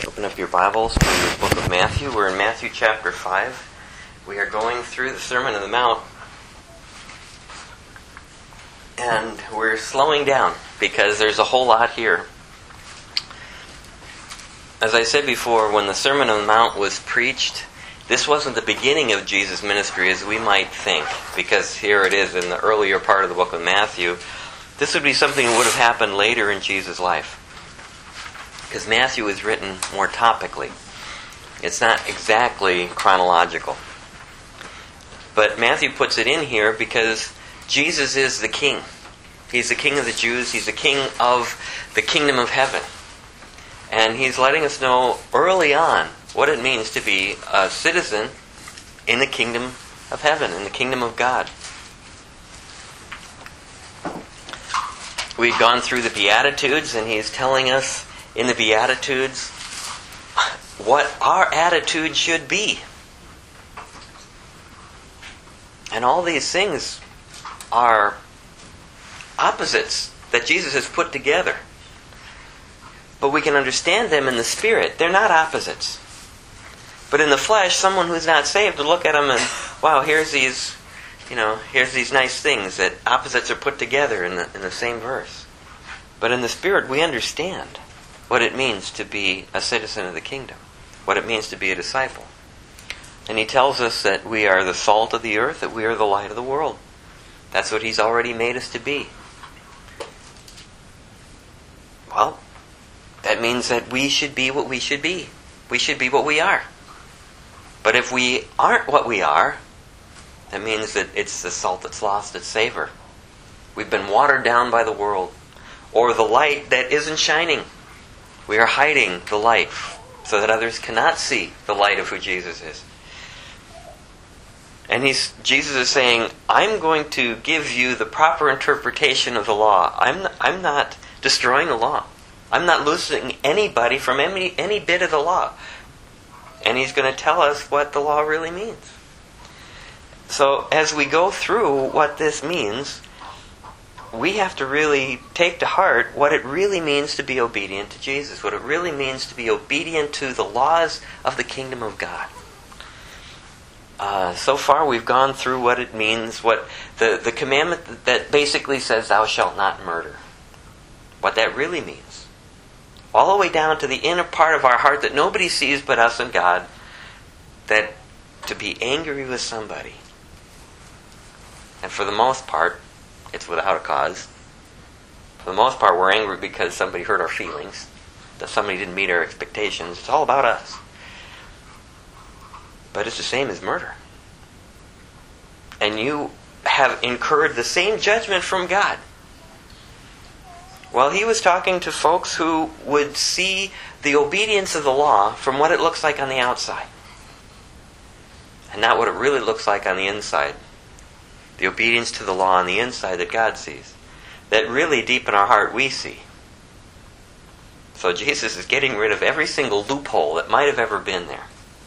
Open up your Bibles to the book of Matthew. We're in Matthew chapter 5. We are going through the Sermon on the Mount. And we're slowing down because there's a whole lot here. As I said before, when the Sermon on the Mount was preached, this wasn't the beginning of Jesus' ministry as we might think, because here it is in the earlier part of the book of Matthew. This would be something that would have happened later in Jesus' life, because Matthew is written more topically. It's not exactly chronological. But Matthew puts it in here because Jesus is the king. He's the king of the Jews. He's the king of the kingdom of heaven. And he's letting us know early on what it means to be a citizen in the kingdom of heaven, in the kingdom of God. We've gone through the Beatitudes, and he's telling us in the Beatitudes what our attitude should be. And all these things are opposites that Jesus has put together. But we can understand them in the Spirit. They're not opposites. But in the flesh, someone who's not saved will look at them and, wow, here's these nice things that opposites are put together in the same verse. But in the Spirit, we understand what it means to be a citizen of the kingdom, what it means to be a disciple. And he tells us that we are the salt of the earth, that we are the light of the world. That's what he's already made us to be. Well, that means that we should be what we should be. We should be what we are. But if we aren't what we are, that means that it's the salt that's lost its savor. We've been watered down by the world, or the light that isn't shining. We are hiding the light so that others cannot see the light of who Jesus is. And Jesus is saying, I'm going to give you the proper interpretation of the law. I'm not destroying the law. I'm not losing anybody from any bit of the law. And he's going to tell us what the law really means. So as we go through what this means, we have to really take to heart what it really means to be obedient to Jesus, what it really means to be obedient to the laws of the kingdom of God. So far we've gone through what it means, what the commandment that basically says thou shalt not murder, what that really means. All the way down to the inner part of our heart that nobody sees but us and God, that to be angry with somebody, and for the most part, it's without a cause. For the most part, we're angry because somebody hurt our feelings, that somebody didn't meet our expectations. It's all about us. But it's the same as murder. And you have incurred the same judgment from God. Well, he was talking to folks who would see the obedience of the law from what it looks like on the outside, and not what it really looks like on the inside. The obedience to the law on the inside that God sees, that really deep in our heart we see. So Jesus is getting rid of every single loophole that might have ever been there.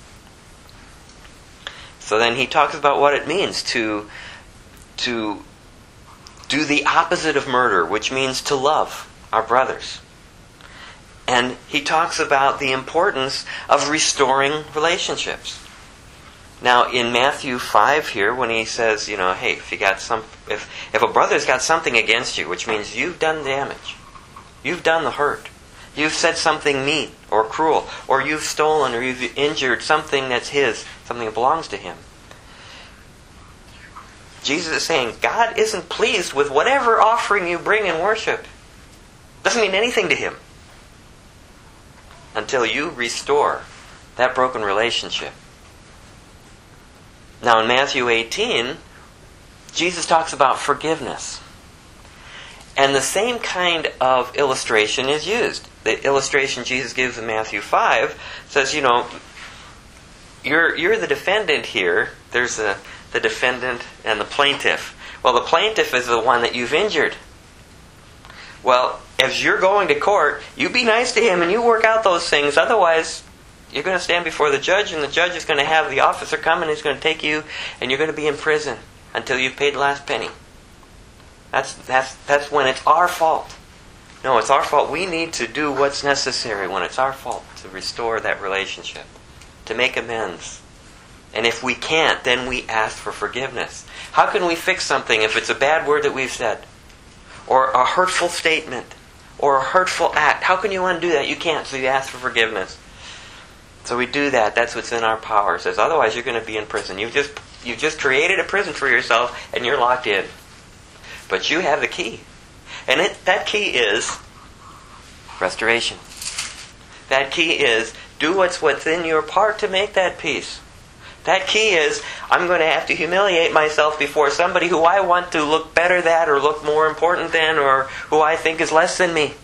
So then he talks about what it means to do the opposite of murder, which means to love our brothers. And he talks about the importance of restoring relationships. Now, in Matthew 5 here, when he says, hey, if a brother's got something against you, which means you've done damage, you've done the hurt, you've said something mean or cruel, or you've stolen or you've injured something that's his, something that belongs to him. Jesus is saying, God isn't pleased with whatever offering you bring in worship. Doesn't mean anything to him until you restore that broken relationship. Now in Matthew 18, Jesus talks about forgiveness. And the same kind of illustration is used. The illustration Jesus gives in Matthew 5 says, you're the defendant here. There's the defendant and the plaintiff. Well, the plaintiff is the one that you've injured. Well, as you're going to court, you be nice to him and you work out those things. Otherwise, you're going to stand before the judge, and the judge is going to have the officer come and he's going to take you, and you're going to be in prison until you've paid the last penny. That's when it's our fault. No, it's our fault. We need to do what's necessary when it's our fault to restore that relationship, to make amends. And if we can't, then we ask for forgiveness. How can we fix something if it's a bad word that we've said? Or a hurtful statement? Or a hurtful act? How can you undo that? You can't, so you ask for forgiveness. So we do that. That's what's in our power. It says, otherwise you're going to be in prison. You've just created a prison for yourself, and you're locked in. But you have the key. And that key is restoration. That key is do what's within your part to make that peace. That key is, I'm going to have to humiliate myself before somebody who I want to look better than or look more important than or who I think is less than me.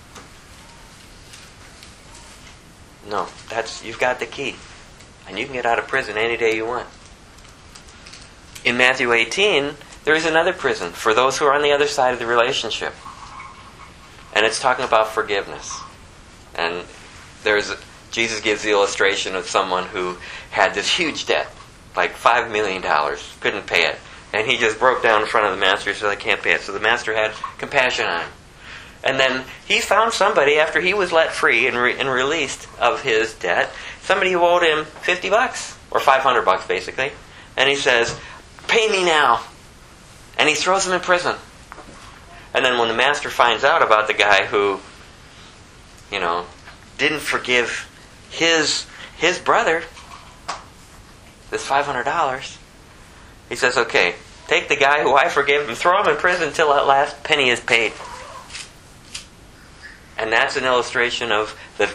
No, you've got the key. And you can get out of prison any day you want. In Matthew 18, there is another prison for those who are on the other side of the relationship. And it's talking about forgiveness. And Jesus gives the illustration of someone who had this huge debt, like $5 million, couldn't pay it. And he just broke down in front of the master and said, I can't pay it. So the master had compassion on him. And then he found somebody, after he was let free and released of his debt, somebody who owed him $50, or $500 basically. And he says, pay me now. And he throws him in prison. And then when the master finds out about the guy who, didn't forgive his brother this $500, he says, okay, take the guy who I forgive and throw him in prison until that last penny is paid. And that's an illustration of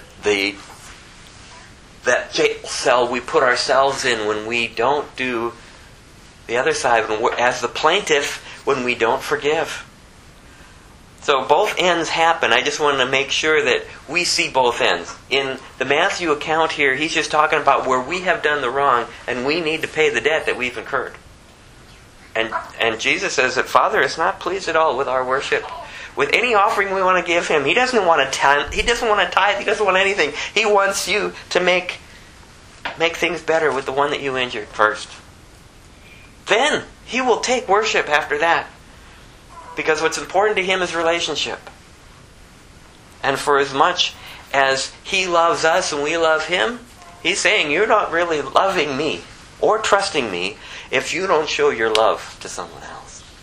that jail cell we put ourselves in when we don't do the other side, as the plaintiff, when we don't forgive. So both ends happen. I just wanted to make sure that we see both ends. In the Matthew account here, he's just talking about where we have done the wrong and we need to pay the debt that we've incurred. And Jesus says that Father is not pleased at all with our worship. With any offering we want to give Him, He doesn't want to tithe. He doesn't want anything. He wants you to make things better with the one that you injured first. Then He will take worship after that. Because what's important to Him is relationship. And for as much as He loves us and we love Him, He's saying, you're not really loving me or trusting me if you don't show your love to someone else.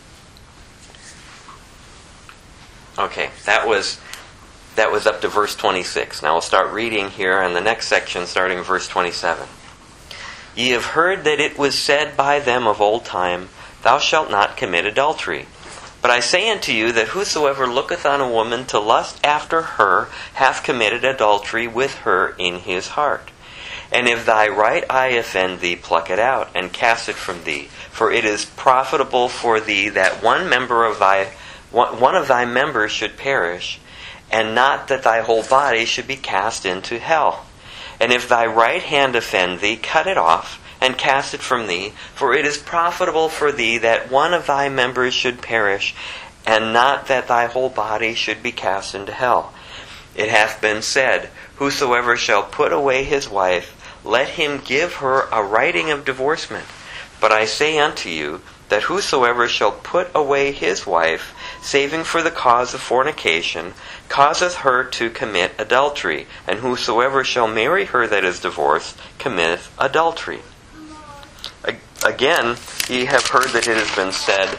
Okay, that was up to verse 26. Now we'll start reading here in the next section, starting in verse 27. Ye have heard that it was said by them of old time, Thou shalt not commit adultery. But I say unto you that whosoever looketh on a woman to lust after her hath committed adultery with her in his heart. And if thy right eye offend thee, pluck it out, and cast it from thee. For it is profitable for thee that one of thy members should perish, and not that thy whole body should be cast into hell. And if thy right hand offend thee, cut it off, and cast it from thee. For it is profitable for thee that one of thy members should perish, and not that thy whole body should be cast into hell. It hath been said, Whosoever shall put away his wife, let him give her a writing of divorcement. But I say unto you, that whosoever shall put away his wife, saving for the cause of fornication, causeth her to commit adultery. And whosoever shall marry her that is divorced, committeth adultery. Again, ye have heard that it has been said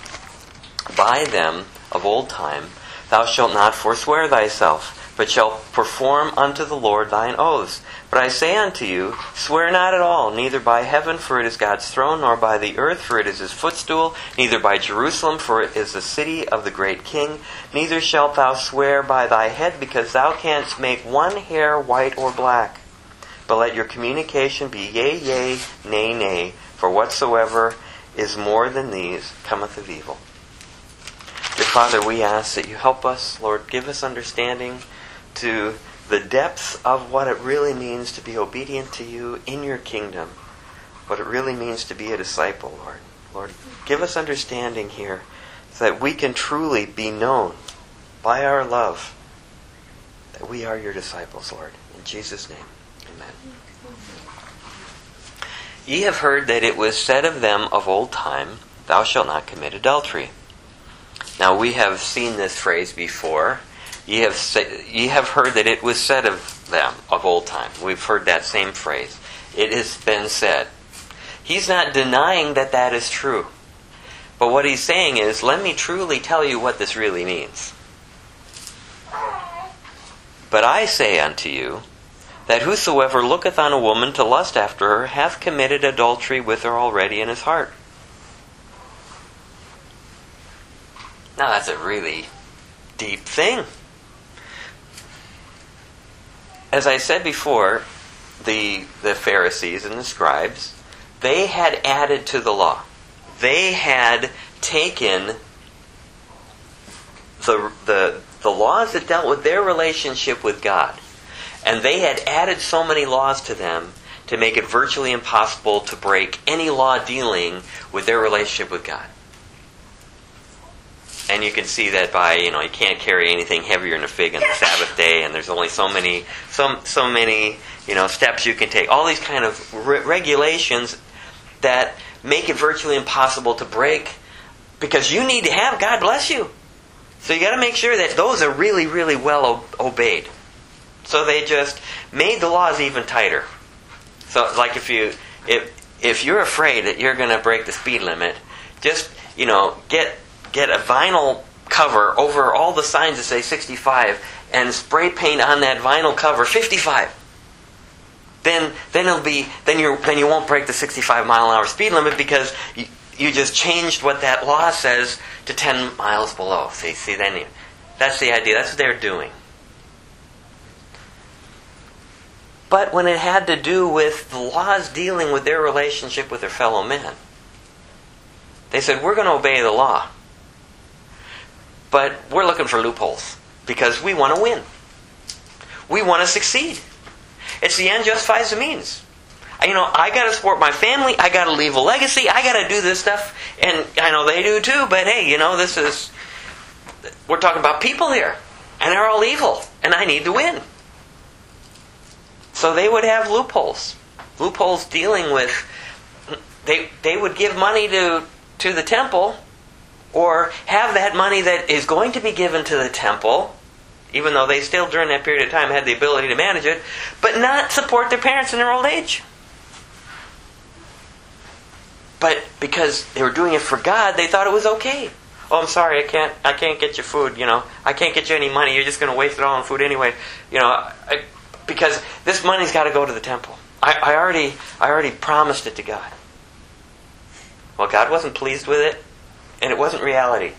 by them of old time, Thou shalt not forswear thyself, but shalt perform unto the Lord thine oaths. But I say unto you, swear not at all, neither by heaven, for it is God's throne, nor by the earth, for it is His footstool, neither by Jerusalem, for it is the city of the great King. Neither shalt thou swear by thy head, because thou canst make one hair white or black. But let your communication be yea, yea, nay, nay, for whatsoever is more than these cometh of evil. Dear Father, we ask that you help us, Lord, give us understanding to the depths of what it really means to be obedient to you in your kingdom. What it really means to be a disciple, Lord. Lord, give us understanding here so that we can truly be known by our love that we are your disciples, Lord. In Jesus' name, amen. Ye have heard that it was said of them of old time, Thou shalt not commit adultery. Now we have seen this phrase before, Ye have heard that it was said of them of old time. We've heard that same phrase. It has been said. He's not denying that that is true. But what he's saying is, let me truly tell you what this really means. But I say unto you, that whosoever looketh on a woman to lust after her hath committed adultery with her already in his heart. Now that's a really deep thing. As I said before, the Pharisees and the scribes, they had added to the law. They had taken the laws that dealt with their relationship with God, and they had added so many laws to them to make it virtually impossible to break any law dealing with their relationship with God. And you can see that by, you can't carry anything heavier than a fig on the Sabbath day, and there's only so many, steps you can take. All these kind of regulations that make it virtually impossible to break, because you need to have God bless you. So you got to make sure that those are really, really well obeyed. So they just made the laws even tighter. So, like if you're afraid that you're going to break the speed limit, just get a vinyl cover over all the signs that say 65 and spray paint on that vinyl cover 55. Then you won't break the 65 mile an hour speed limit, because you just changed what that law says to 10 miles below. See, that's the idea. That's what they're doing. But when it had to do with the laws dealing with their relationship with their fellow men, they said, we're going to obey the law, but we're looking for loopholes, because we want to win. We want to succeed. It's the end justifies the means. I got to support my family. I got to leave a legacy. I got to do this stuff. And I know they do too, but hey, we're talking about people here. And they're all evil. And I need to win. So they would have loopholes. Loopholes dealing with, they would give money to the temple, or have that money that is going to be given to the temple, even though they still during that period of time had the ability to manage it, but not support their parents in their old age. But because they were doing it for God, they thought it was okay. Oh, I'm sorry, I can't get you food, I can't get you any money, you're just going to waste it all on food anyway, because this money's got to go to the temple. I already promised it to God. Well, God wasn't pleased with it, and it wasn't reality.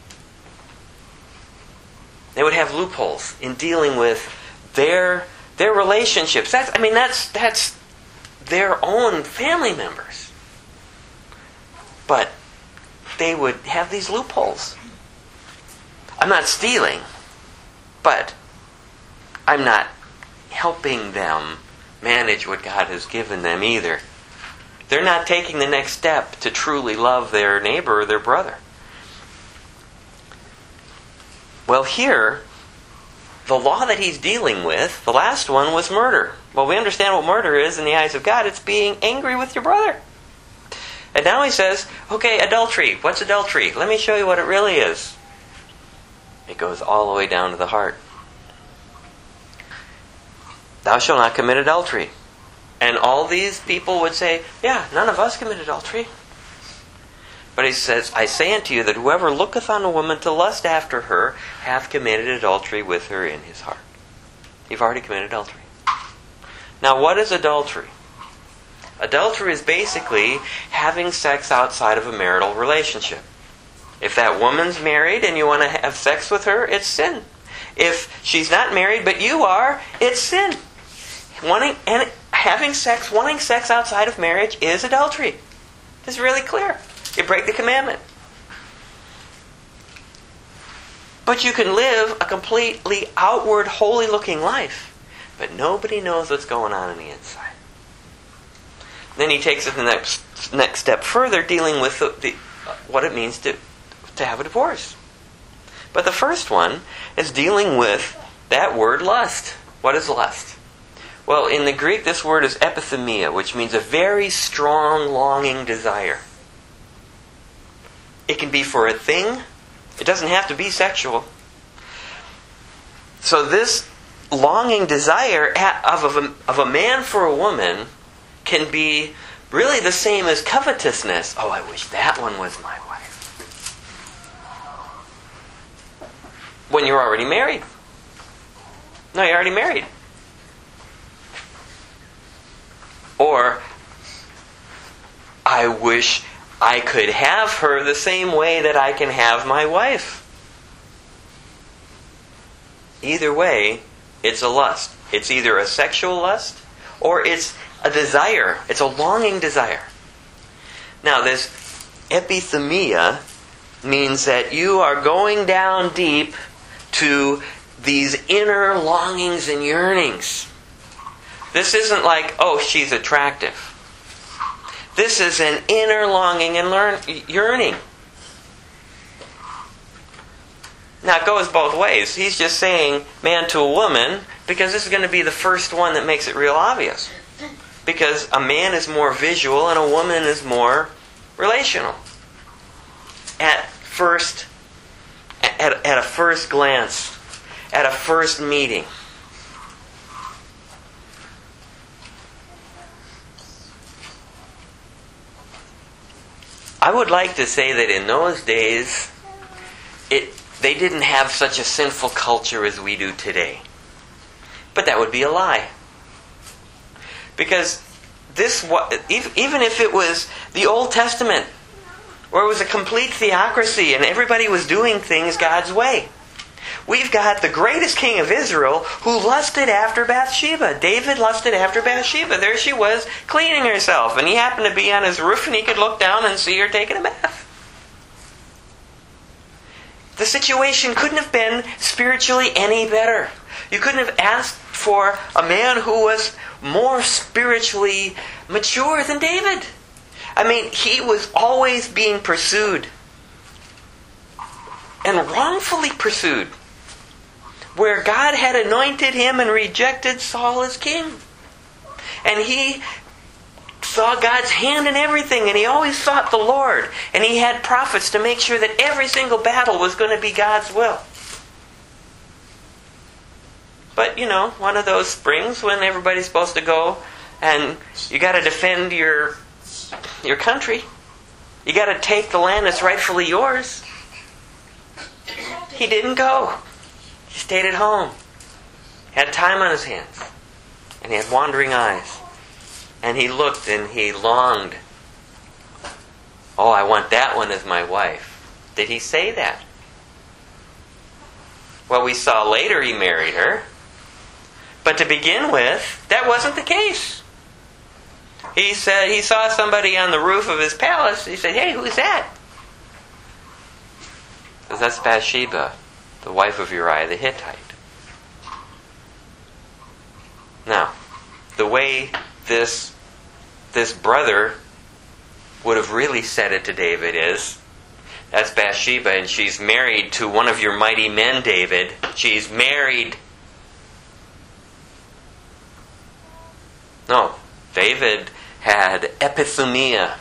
They would have loopholes in dealing with their relationships. That's their own family members. But they would have these loopholes. I'm not stealing, but I'm not helping them manage what God has given them either. They're not taking the next step to truly love their neighbor or their brother. Well, here, the law that he's dealing with, the last one was murder. Well, we understand what murder is in the eyes of God. It's being angry with your brother. And now he says, okay, adultery. What's adultery? Let me show you what it really is. It goes all the way down to the heart. Thou shalt not commit adultery. And all these people would say, yeah, none of us commit adultery. But he says, I say unto you that whoever looketh on a woman to lust after her hath committed adultery with her in his heart. You've already committed adultery. Now, what is adultery? Adultery is basically having sex outside of a marital relationship. If that woman's married and you want to have sex with her, it's sin. If she's not married but you are, it's sin. Wanting sex outside of marriage is adultery. It's really clear. You break the commandment. But you can live a completely outward, holy-looking life, but nobody knows what's going on the inside. Then he takes it the next step further, dealing with what it means to have a divorce. But the first one is dealing with that word lust. What is lust? Well, in the Greek, this word is epithumia, which means a very strong longing desire. It can be for a thing. It doesn't have to be sexual. So this longing desire of a man for a woman can be really the same as covetousness. Oh, I wish that one was my wife. When you're already married. No, you're already married. Or, I wish I could have her the same way that I can have my wife. Either way, it's a lust. It's either a sexual lust or it's a desire. It's a longing desire. Now, this epithumia means that you are going down deep to these inner longings and yearnings. This isn't like, oh, she's attractive. This is an inner longing and yearning. Now, it goes both ways. He's just saying man to a woman because this is going to be the first one that makes it real obvious. Because a man is more visual and a woman is more relational. At a first glance, at a first meeting. I would like to say that in those days, they didn't have such a sinful culture as we do today. But that would be a lie. Because even if it was the Old Testament, where it was a complete theocracy and everybody was doing things God's way, we've got the greatest king of Israel who lusted after Bathsheba. David lusted after Bathsheba. There she was, cleaning herself. And he happened to be on his roof and he could look down and see her taking a bath. The situation couldn't have been spiritually any better. You couldn't have asked for a man who was more spiritually mature than David. I mean, he was always being pursued. And wrongfully pursued. Where God had anointed him and rejected Saul as king. And he saw God's hand in everything, and he always sought the Lord. And he had prophets to make sure that every single battle was going to be God's will. But, one of those springs when everybody's supposed to go and you got to defend your country. You got to take the land that's rightfully yours. He didn't go. He stayed at home. He had time on his hands. And he had wandering eyes. And he looked and he longed. Oh, I want that one as my wife. Did he say that? Well, we saw later he married her. But to begin with, that wasn't the case. He said he saw somebody on the roof of his palace. He said, hey, who's that? Because that's Bathsheba, the wife of Uriah the Hittite. Now, the way this brother would have really said it to David is, that's Bathsheba and she's married to one of your mighty men, David. She's married. No, David had epithumia.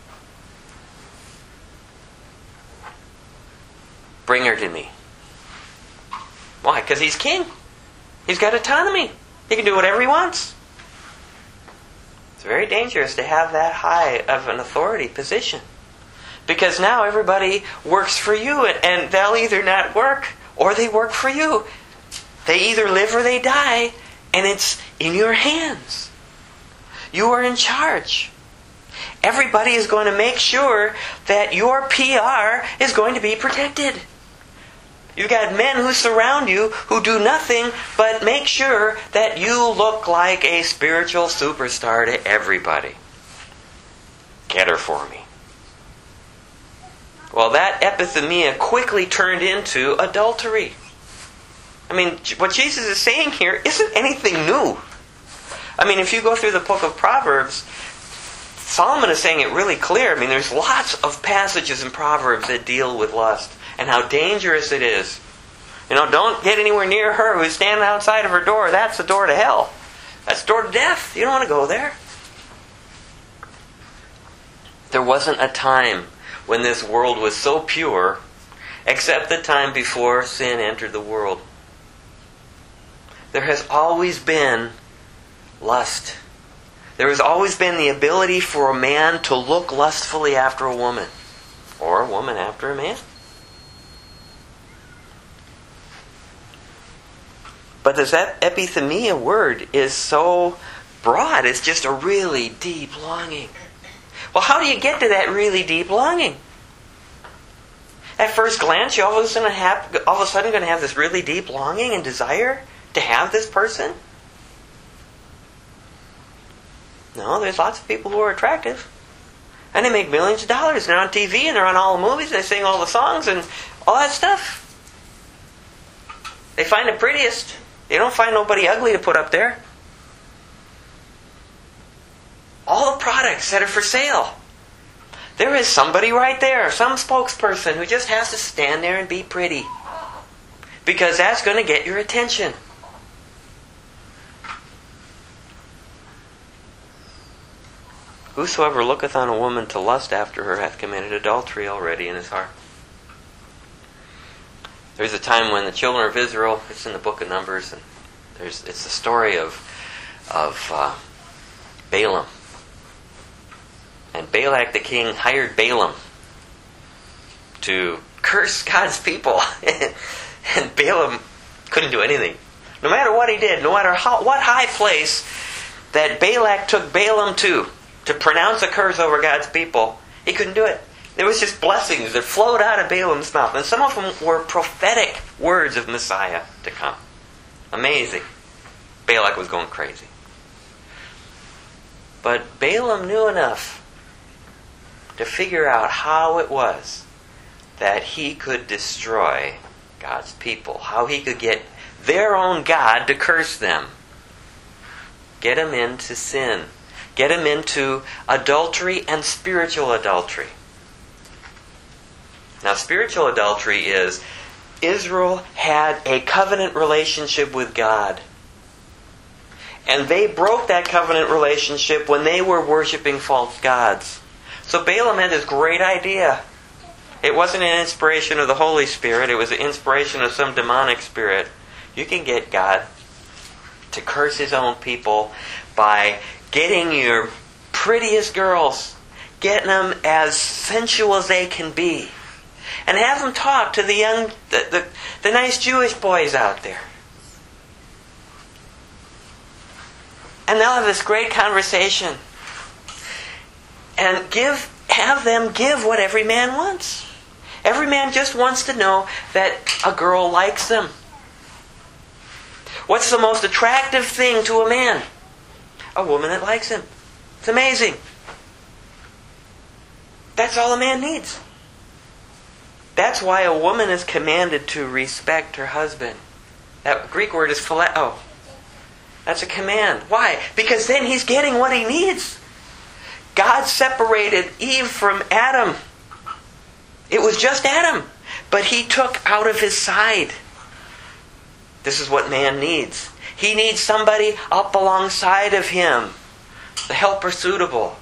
Bring her to me. Why? Because he's king. He's got autonomy. He can do whatever he wants. It's very dangerous to have that high of an authority position. Because now everybody works for you, and they'll either not work or they work for you. They either live or they die, and it's in your hands. You are in charge. Everybody is going to make sure that your PR is going to be protected. You've got men who surround you who do nothing but make sure that you look like a spiritual superstar to everybody. Get her for me. Well, that epithumia quickly turned into adultery. I mean, what Jesus is saying here isn't anything new. I mean, if you go through the book of Proverbs, Solomon is saying it really clear. I mean, there's lots of passages in Proverbs that deal with lust and how dangerous it is. Don't get anywhere near her who's standing outside of her door. That's the door to hell. That's the door to death. You don't want to go there. There wasn't a time when this world was so pure except the time before sin entered the world. there has always been lust. There has always been the ability for a man to look lustfully after a woman, or a woman after a man. But this epithemia word is so broad. It's just a really deep longing. Well, how do you get to that really deep longing? At first glance, you're all of a sudden going to have this really deep longing and desire to have this person? No, there's lots of people who are attractive. And they make millions of dollars. They're on TV and they're on all the movies. They sing all the songs and all that stuff. They find the prettiest. They don't find nobody ugly to put up there. All the products that are for sale. There is somebody right there, some spokesperson who just has to stand there and be pretty. Because that's going to get your attention. Whosoever looketh on a woman to lust after her hath committed adultery already in his heart. There's a time when the children of Israel, it's in the book of Numbers, and it's the story of Balaam. And Balak the king hired Balaam to curse God's people. And Balaam couldn't do anything. No matter what he did, no matter what high place that Balak took Balaam to pronounce a curse over God's people, he couldn't do it. There was just blessings that flowed out of Balaam's mouth. And some of them were prophetic words of Messiah to come. Amazing. Balak was going crazy. But Balaam knew enough to figure out how it was that he could destroy God's people. How he could get their own God to curse them. Get them into sin. Get them into adultery and spiritual adultery. Now, spiritual adultery is Israel had a covenant relationship with God. And they broke that covenant relationship when they were worshiping false gods. So Balaam had this great idea. It wasn't an inspiration of the Holy Spirit. It was an inspiration of some demonic spirit. You can get God to curse His own people by getting your prettiest girls, getting them as sensual as they can be, and have them talk to the nice Jewish boys out there. And they'll have this great conversation. And have them give what every man wants. Every man just wants to know that a girl likes them. What's the most attractive thing to a man? A woman that likes him. It's amazing. That's all a man needs. That's why a woman is commanded to respect her husband. That Greek word is phileo. That's a command. Why? Because then he's getting what he needs. God separated Eve from Adam. It was just Adam. But He took out of his side. This is what man needs. He needs somebody up alongside of him. The helper suitable.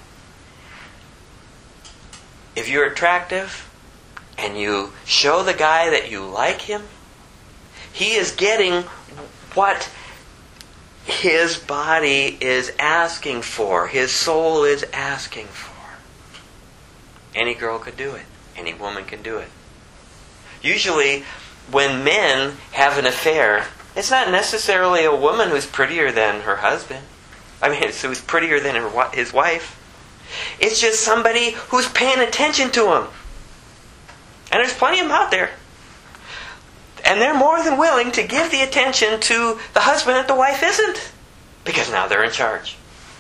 If you're attractive and you show the guy that you like him, he is getting what his body is asking for. His soul is asking for. Any girl could do it. Any woman can do it. Usually, when men have an affair, it's not necessarily a woman who's prettier than her husband. Who's prettier than his wife. It's just somebody who's paying attention to him. And there's plenty of them out there. And they're more than willing to give the attention to the husband that the wife isn't. Because now they're in charge.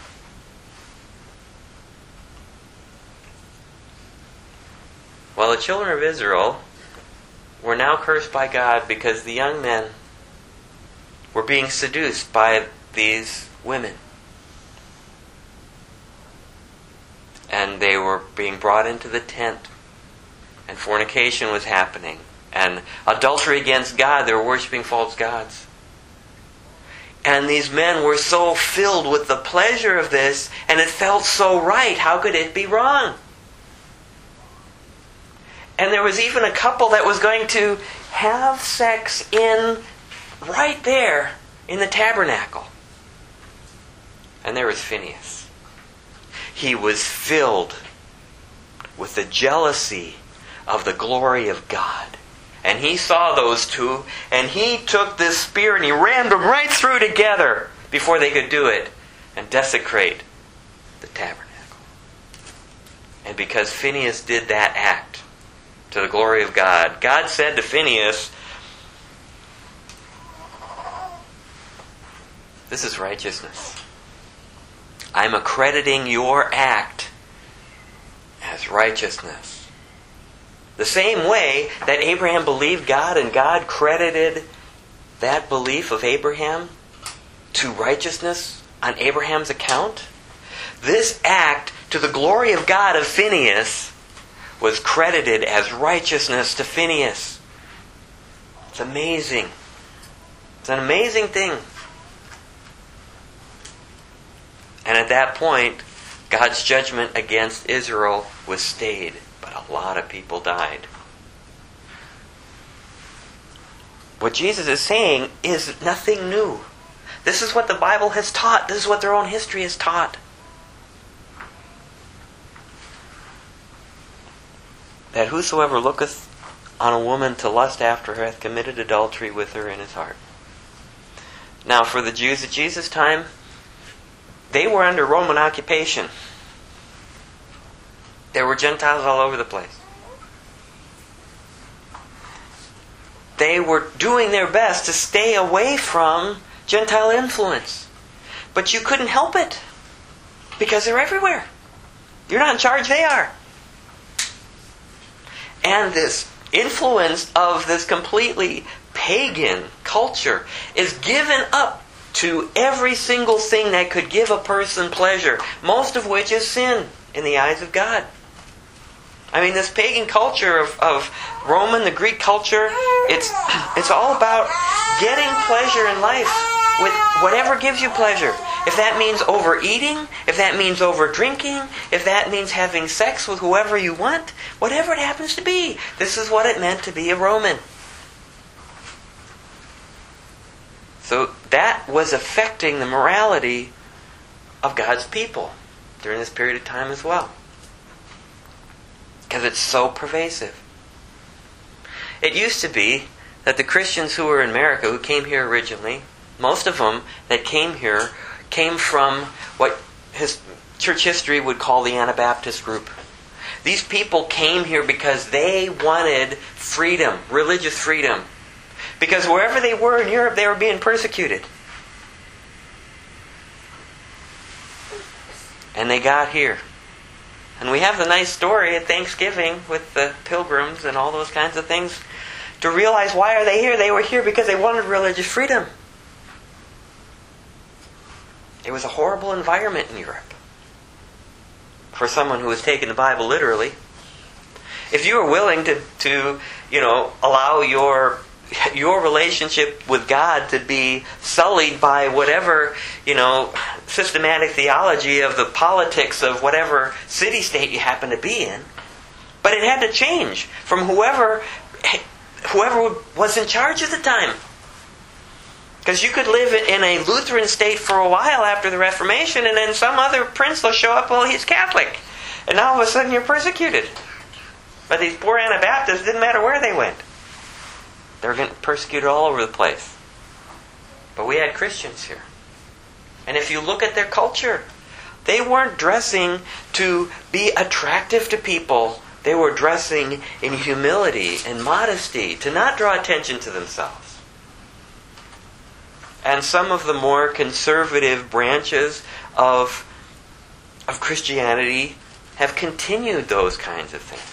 Well, the children of Israel were now cursed by God because the young men were being seduced by these women. And they were being brought into the tent. And fornication was happening. And adultery against God. They were worshiping false gods. And these men were so filled with the pleasure of this, and it felt so right. How could it be wrong? And there was even a couple that was going to have sex right there in the tabernacle. And there was Phinehas. He was filled with the jealousy of the glory of God. And he saw those two, and he took this spear and he rammed them right through together before they could do it and desecrate the tabernacle. And because Phinehas did that act to the glory of God, God said to Phinehas, "This is righteousness. I'm accrediting your act as righteousness." The same way that Abraham believed God and God credited that belief of Abraham to righteousness on Abraham's account, this act to the glory of God of Phinehas was credited as righteousness to Phinehas. It's amazing. It's an amazing thing. And at that point, God's judgment against Israel was stayed, but a lot of people died. What Jesus is saying is nothing new. This is what the Bible has taught. This is what their own history has taught. That whosoever looketh on a woman to lust after her hath committed adultery with her in his heart. Now, for the Jews at Jesus' time, they were under Roman occupation. There were Gentiles all over the place. They were doing their best to stay away from Gentile influence. But you couldn't help it, because they're everywhere. You're not in charge, they are. And this influence of this completely pagan culture is given up to every single thing that could give a person pleasure, most of which is sin in the eyes of God. I mean, this pagan culture of Roman, the Greek culture, it's all about getting pleasure in life with whatever gives you pleasure. If that means overeating, if that means over drinking, if that means having sex with whoever you want, whatever it happens to be, this is what it meant to be a Roman. So that was affecting the morality of God's people during this period of time as well. Because it's so pervasive. It used to be that the Christians who were in America, who came here originally, most of them that came here came from what church history would call the Anabaptist group. These people came here because they wanted freedom, religious freedom. Because wherever they were in Europe, they were being persecuted. And they got here. And we have the nice story at Thanksgiving with the pilgrims and all those kinds of things to realize, why are they here? They were here because they wanted religious freedom. It was a horrible environment in Europe for someone who was taking the Bible literally. If you were willing to allow your relationship with God to be sullied by whatever, systematic theology of the politics of whatever city-state you happen to be in. But it had to change from whoever was in charge at the time. Because you could live in a Lutheran state for a while after the Reformation, and then some other prince will show up, well, he's Catholic. And now all of a sudden you're persecuted. But these poor Anabaptists, didn't matter where they went. They were getting persecuted all over the place. But we had Christians here. And if you look at their culture, they weren't dressing to be attractive to people. They were dressing in humility and modesty to not draw attention to themselves. And some of the more conservative branches of Christianity have continued those kinds of things.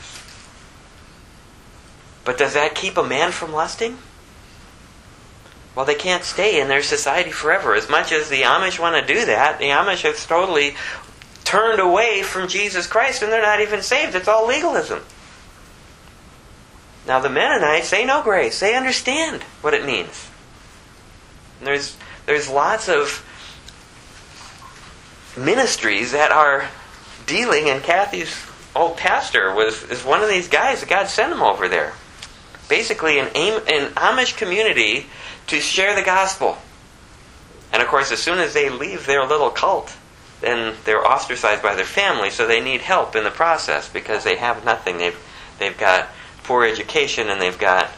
But does that keep a man from lusting? Well, they can't stay in their society forever. As much as the Amish want to do that, the Amish have totally turned away from Jesus Christ, and they're not even saved. It's all legalism. Now the Mennonites, they know grace. They understand what it means. And there's lots of ministries that are dealing, and Kathy's old pastor is one of these guys that God sent him over there. Basically an Amish community to share the gospel. And of course, as soon as they leave their little cult, then they're ostracized by their family, so they need help in the process because they have nothing. They've got poor education, and they've got,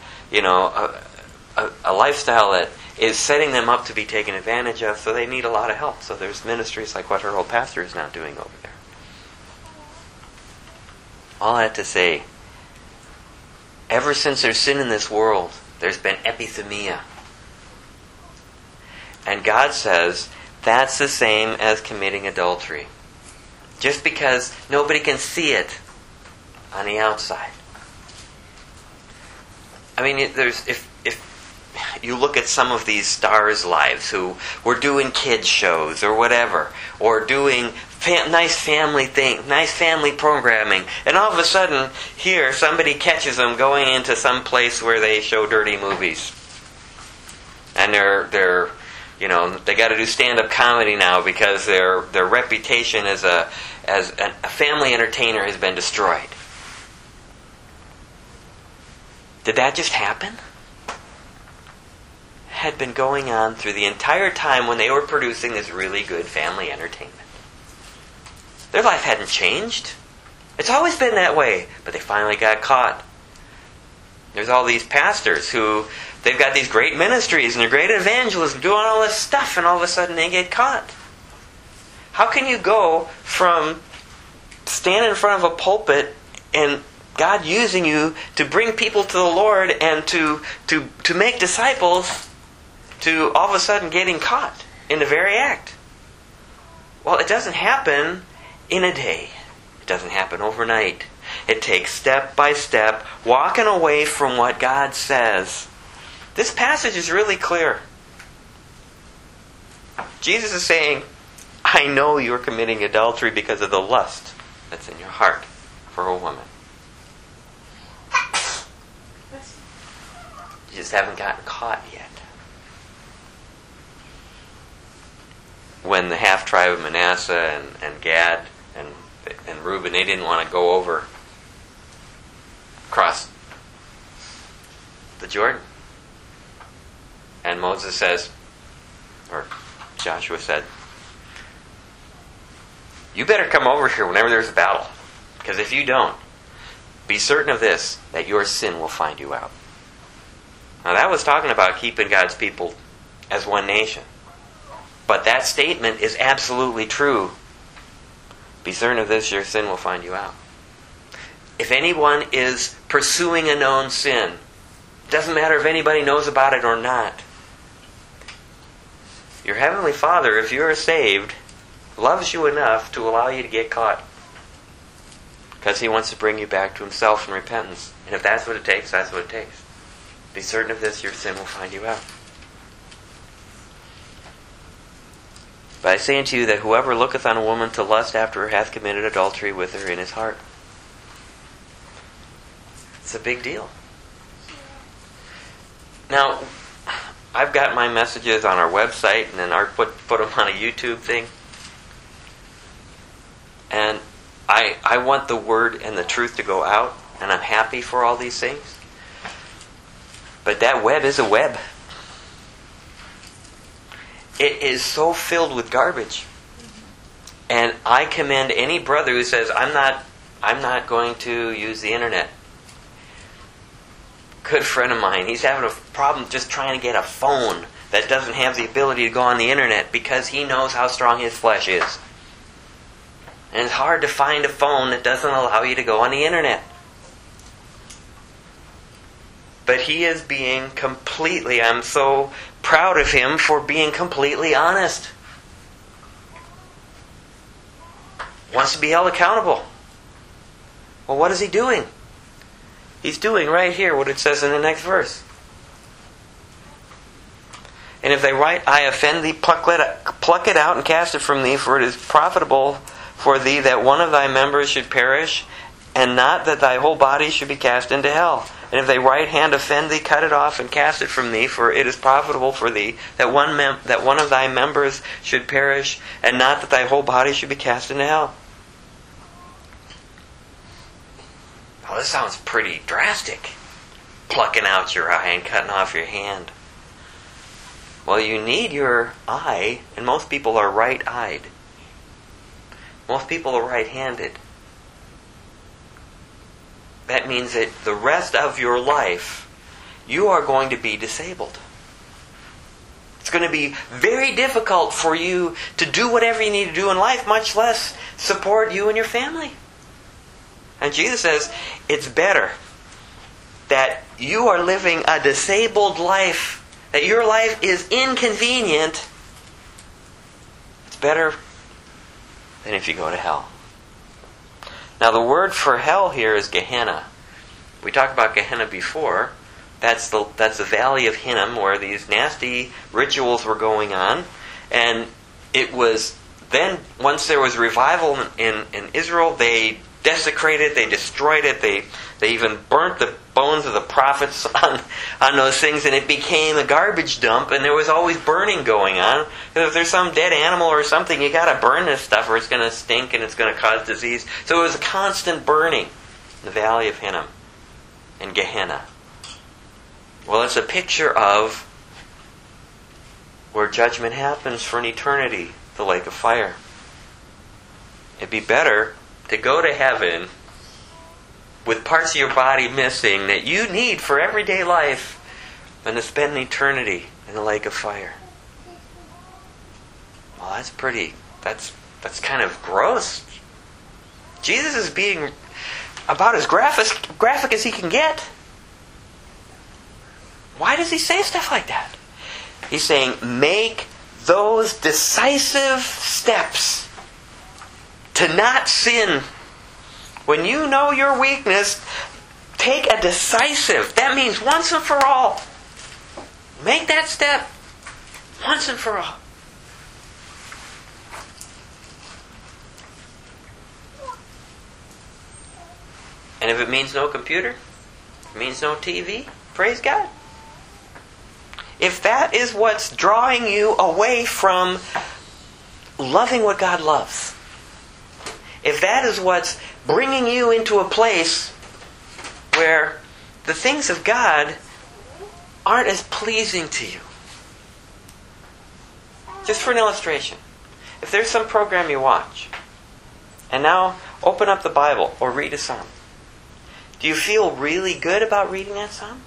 a lifestyle that is setting them up to be taken advantage of, so they need a lot of help. So there's ministries like what our old pastor is now doing over there. All that to say, ever since there's sin in this world, there's been epithumia. And God says that's the same as committing adultery. Just because nobody can see it on the outside. I mean, if you look at some of these stars' lives who were doing kids shows or whatever, or doing nice family programming, and all of a sudden here somebody catches them going into some place where they show dirty movies, and they're they got to do stand-up comedy now because their reputation as a family entertainer has been destroyed. Did that just happen? Had been going on through the entire time when they were producing this really good family entertainment. Their life hadn't changed. It's always been that way, but they finally got caught. There's all these pastors who, they've got these great ministries and they're great evangelists doing all this stuff, and all of a sudden they get caught. How can you go from standing in front of a pulpit and God using you to bring people to the Lord and to make disciples, to all of a sudden getting caught in the very act? Well, it doesn't happen in a day. It doesn't happen overnight. It takes step by step, walking away from what God says. This passage is really clear. Jesus is saying, I know you're committing adultery because of the lust that's in your heart for a woman. You just haven't gotten caught yet. When the half-tribe of Manasseh and Gad and Reuben, they didn't want to go over across the Jordan. And Moses says, or Joshua said, you better come over here whenever there's a battle. Because if you don't, be certain of this, that your sin will find you out. Now that was talking about keeping God's people as one nation. But that statement is absolutely true. Be certain of this, your sin will find you out. If anyone is pursuing a known sin, it doesn't matter if anybody knows about it or not. Your Heavenly Father, if you're saved, loves you enough to allow you to get caught. Because He wants to bring you back to Himself in repentance. And if that's what it takes, that's what it takes. Be certain of this, your sin will find you out. But I say unto you that whoever looketh on a woman to lust after her hath committed adultery with her in his heart. It's a big deal. Now, I've got my messages on our website, and then Art put them on a YouTube thing. And I want the word and the truth to go out, and I'm happy for all these things. But that web is a web. It is so filled with garbage. And I commend any brother who says, I'm not going to use the internet. Good friend of mine, he's having a problem just trying to get a phone that doesn't have the ability to go on the internet because he knows how strong his flesh is. And it's hard to find a phone that doesn't allow you to go on the internet. But he is being completely, I'm so proud of him for being completely honest. Wants to be held accountable. Well, what is he doing? He's doing right here what it says in the next verse. And if they write, I offend thee, pluck it out and cast it from thee, for it is profitable for thee that one of thy members should perish, and not that thy whole body should be cast into hell. And if thy right hand offend thee, cut it off and cast it from thee, for it is profitable for thee that one of thy members should perish, and not that thy whole body should be cast into hell. Well, this sounds pretty drastic. Plucking out your eye and cutting off your hand. Well, you need your eye, and most people are right-eyed. Most people are right-handed. That means that the rest of your life, you are going to be disabled. It's going to be very difficult for you to do whatever you need to do in life, much less support you and your family. And Jesus says, it's better that you are living a disabled life, that your life is inconvenient. It's better than if you go to hell. Now the word for hell here is Gehenna. We talked about Gehenna before. That's the valley of Hinnom, where these nasty rituals were going on. And it was then, once there was revival in Israel, they desecrated, they destroyed it, they even burnt the bones of the prophets on those things, and it became a garbage dump, and there was always burning going on. Because if there's some dead animal or something, you got to burn this stuff or it's going to stink and it's going to cause disease. So it was a constant burning in the valley of Hinnom and Gehenna. Well, it's a picture of where judgment happens for an eternity, the lake of fire. It'd be better to go to heaven with parts of your body missing that you need for everyday life than to spend an eternity in the lake of fire. Well, that's kind of gross. Jesus is being about as graphic as he can get. Why does he say stuff like that? He's saying, make those decisive steps to not sin. When you know your weakness, take a decisive. That means once and for all. Make that step once and for all. And if it means no computer, it means no TV, praise God. If that is what's drawing you away from loving what God loves, if that is what's bringing you into a place where the things of God aren't as pleasing to you. Just for an illustration, if there's some program you watch, and now open up the Bible or read a psalm, do you feel really good about reading that psalm?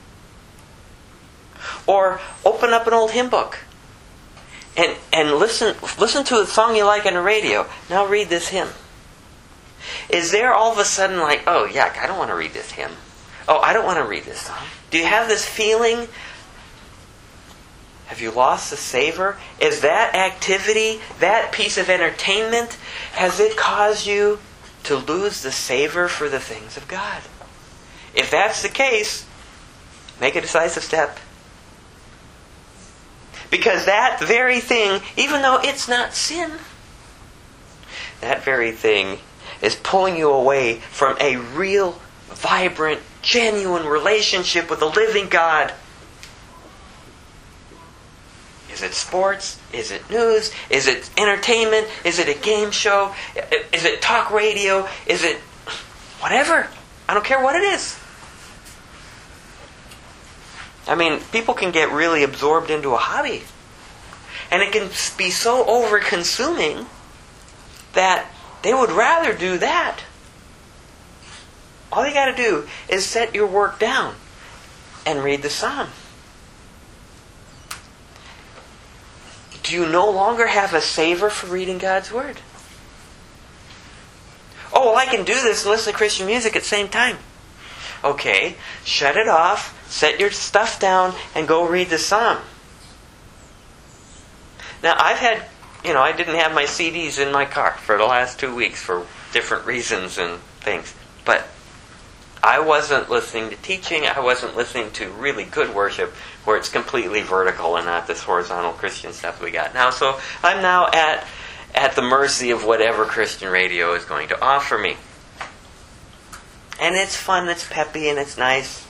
Or open up an old hymn book and listen to a song you like on the radio. Now read this hymn. Is there all of a sudden like, oh yuck, I don't want to read this hymn. Oh, I don't want to read this song. Do you have this feeling? Have you lost the savor? Is that activity, that piece of entertainment, has it caused you to lose the savor for the things of God? If that's the case, make a decisive step. Because that very thing, even though it's not sin, that very thing is pulling you away from a real, vibrant, genuine relationship with the living God. Is it sports? Is it news? Is it entertainment? Is it a game show? Is it talk radio? Is it whatever? I don't care what it is. I mean, people can get really absorbed into a hobby. And it can be so over-consuming that they would rather do that. All you got to do is set your work down and read the psalm. Do you no longer have a savor for reading God's Word? Oh, well, I can do this and listen to Christian music at the same time. Okay, shut it off, set your stuff down, and go read the psalm. Now, I didn't have my CDs in my car for the last 2 weeks for different reasons and things. But I wasn't listening to teaching. I wasn't listening to really good worship where it's completely vertical and not this horizontal Christian stuff we got now. So I'm now at the mercy of whatever Christian radio is going to offer me. And it's fun, it's peppy, and it's nice.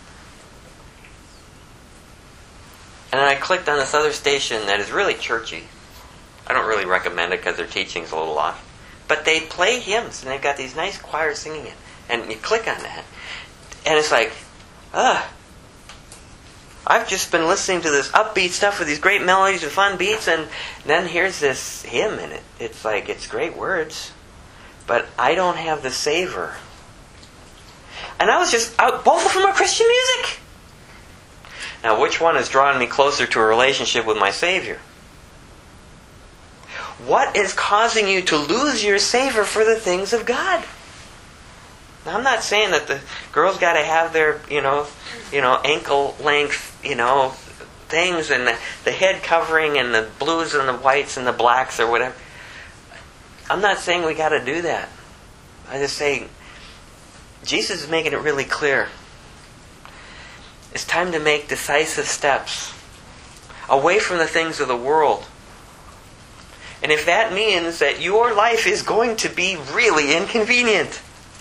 And then I clicked on this other station that is really churchy. I don't really recommend it because their teaching's a little off. But they play hymns, and they've got these nice choirs singing it. And you click on that, and it's like, I've just been listening to this upbeat stuff with these great melodies and fun beats, and then here's this hymn in it. It's like, it's great words, but I don't have the savor. And both of them are Christian music. Now, which one has drawn me closer to a relationship with my Savior? What is causing you to lose your savor for the things of God? Now, I'm not saying that the girls got to have their, ankle length, things, and the head covering, and the blues and the whites and the blacks or whatever. I'm not saying we got to do that. I just say, Jesus is making it really clear. It's time to make decisive steps away from the things of the world. And if that means that your life is going to be really inconvenient,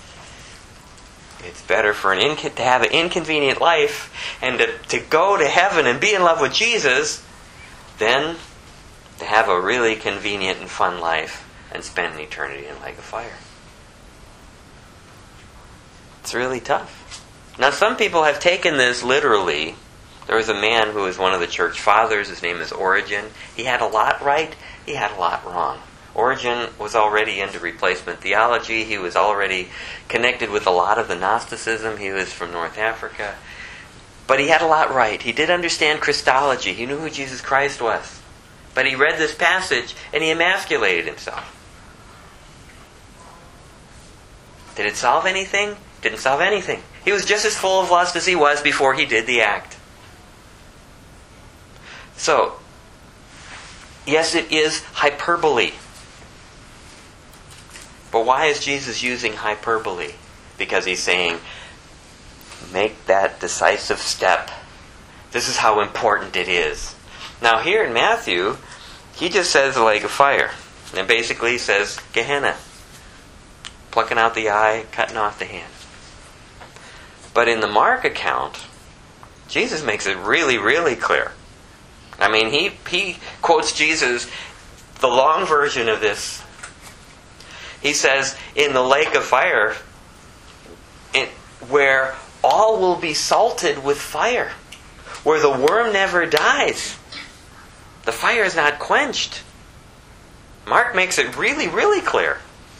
it's better for to have an inconvenient life and to go to heaven and be in love with Jesus than to have a really convenient and fun life and spend an eternity in the lake of fire. It's really tough. Now, some people have taken this literally. There was a man who was one of the church fathers. His name is Origen. He had a lot right. He had a lot wrong. Origen was already into replacement theology. He was already connected with a lot of the Gnosticism. He was from North Africa. But he had a lot right. He did understand Christology. He knew who Jesus Christ was. But he read this passage and he emasculated himself. Did it solve anything? Didn't solve anything. He was just as full of lust as he was before he did the act. So, yes, it is hyperbole. But why is Jesus using hyperbole? Because he's saying, make that decisive step. This is how important it is. Now here in Matthew, he just says the lake of fire. And basically he says Gehenna. Plucking out the eye, cutting off the hand. But in the Mark account, Jesus makes it really, really clear. I mean, he quotes Jesus, the long version of this. He says, in the lake of fire, where all will be salted with fire, where the worm never dies. The fire is not quenched. Mark makes it really, really clear.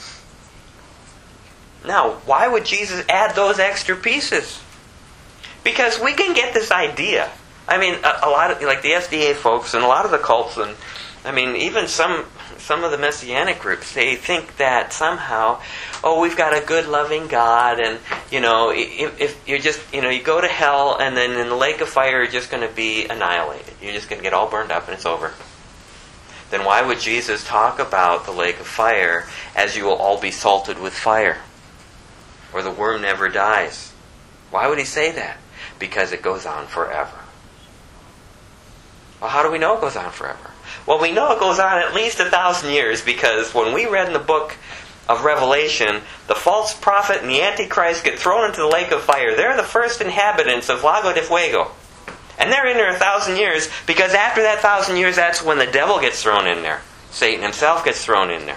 Now, why would Jesus add those extra pieces? Because we can get this idea. I mean, a lot of, like the SDA folks and a lot of the cults, and I mean, even some of the Messianic groups, they think that somehow, we've got a good, loving God, and, if you're just, you go to hell, and then in the lake of fire, you're just going to be annihilated. You're just going to get all burned up, and it's over. Then why would Jesus talk about the lake of fire as you will all be salted with fire? Or the worm never dies. Why would he say that? Because it goes on forever. Well, how do we know it goes on forever? Well, we know it goes on at least 1,000 years, because when we read in the book of Revelation, the false prophet and the Antichrist get thrown into the lake of fire. They're the first inhabitants of Lago de Fuego. And they're in there 1,000 years, because after that 1,000 years, that's when the devil gets thrown in there. Satan himself gets thrown in there.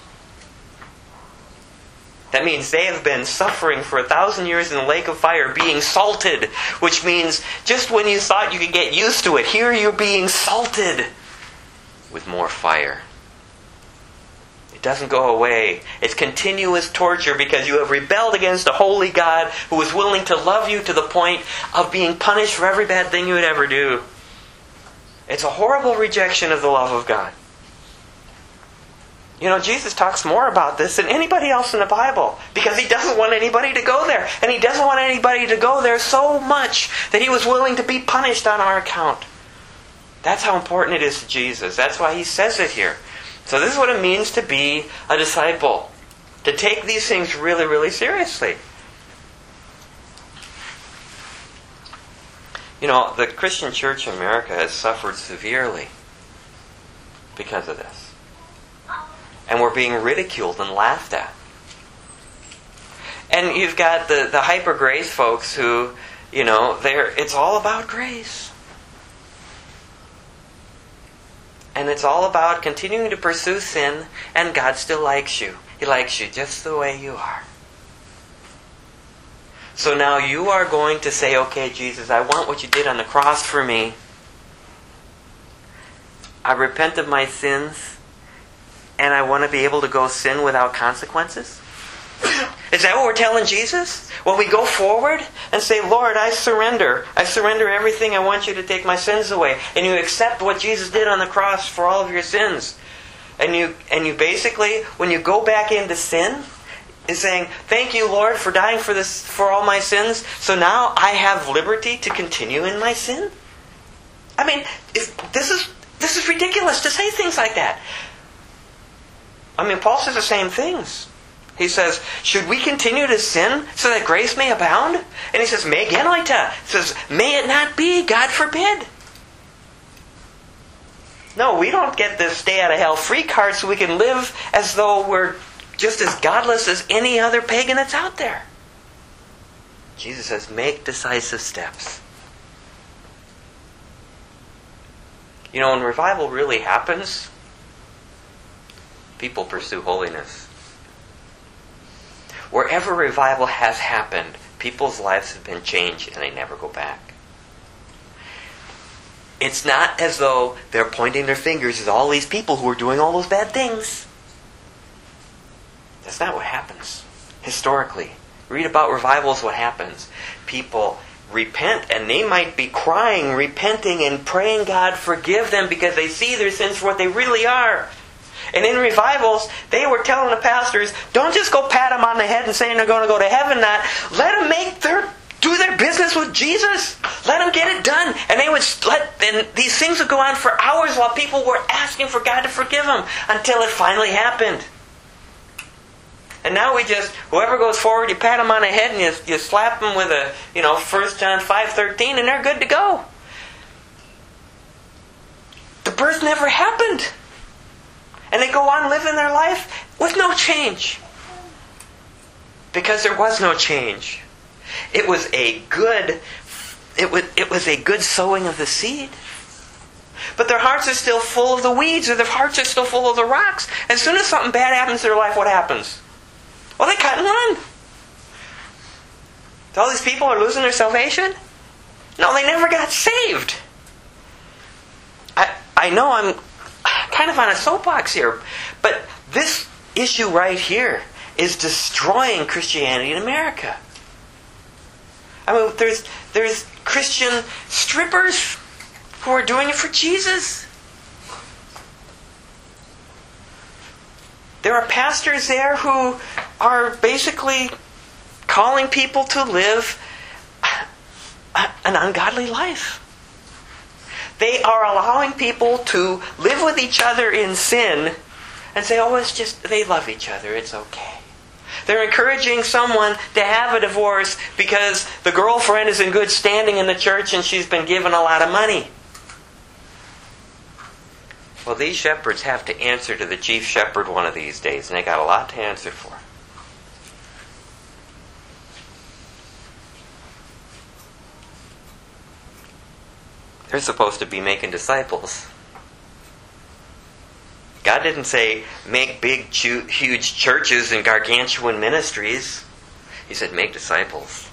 That means they have been suffering for 1,000 years in the lake of fire, being salted, which means just when you thought you could get used to it, here you're being salted with more fire. It doesn't go away. It's continuous torture because you have rebelled against a holy God who is willing to love you to the point of being punished for every bad thing you would ever do. It's a horrible rejection of the love of God. Jesus talks more about this than anybody else in the Bible, because he doesn't want anybody to go there. And he doesn't want anybody to go there so much that he was willing to be punished on our account. That's how important it is to Jesus. That's why he says it here. So this is what it means to be a disciple. To take these things really, really seriously. The Christian church in America has suffered severely because of this. And we're being ridiculed and laughed at. And you've got the hyper grace folks who, it's all about grace. And it's all about continuing to pursue sin, and God still likes you. He likes you just the way you are. So now you are going to say, okay, Jesus, I want what you did on the cross for me. I repent of my sins, and I want to be able to go sin without consequences? Is that what we're telling Jesus? When we go forward and say, Lord, I surrender. I surrender everything. I want you to take my sins away. And you accept what Jesus did on the cross for all of your sins. And you basically, when you go back into sin, is saying, thank you, Lord, for dying for all my sins. So now I have liberty to continue in my sin? I mean, this is ridiculous to say things like that. I mean, Paul says the same things. He says, should we continue to sin so that grace may abound? And he says, me genoita. He says, may it not be, God forbid. No, we don't get this stay out of hell free card so we can live as though we're just as godless as any other pagan that's out there. Jesus says, make decisive steps. You know, when revival really happens, people pursue holiness. Wherever revival has happened, people's lives have been changed and they never go back. It's not as though they're pointing their fingers at all these people who are doing all those bad things. That's not what happens. Historically, read about revivals, what happens. People repent, and they might be crying, repenting, and praying God forgive them because they see their sins for what they really are. And in revivals, they were telling the pastors, don't just go pat them on the head and saying they're going to go to heaven. Let them do their business with Jesus. Let them get it done. And and these things would go on for hours while people were asking for God to forgive them until it finally happened. And now whoever goes forward, you pat them on the head and you slap them with 1 John 5:13, and they're good to go. The birth never happened. And they go on living their life with no change. Because there was no change. It was a good sowing of the seed. But their hearts are still full of the weeds, or their hearts are still full of the rocks. As soon as something bad happens to their life, what happens? Well, they cut and run. All these people are losing their salvation? No, they never got saved. I know I'm kind of on a soapbox here, but this issue right here is destroying Christianity in America. I mean, there's Christian strippers who are doing it for Jesus. There are pastors there who are basically calling people to live an ungodly life. They are allowing people to live with each other in sin and say, oh, it's just, they love each other, it's okay. They're encouraging someone to have a divorce because the girlfriend is in good standing in the church and she's been given a lot of money. Well, these shepherds have to answer to the chief shepherd one of these days, and they got a lot to answer for. They're supposed to be making disciples. God didn't say, make big, huge churches and gargantuan ministries. He said, make disciples.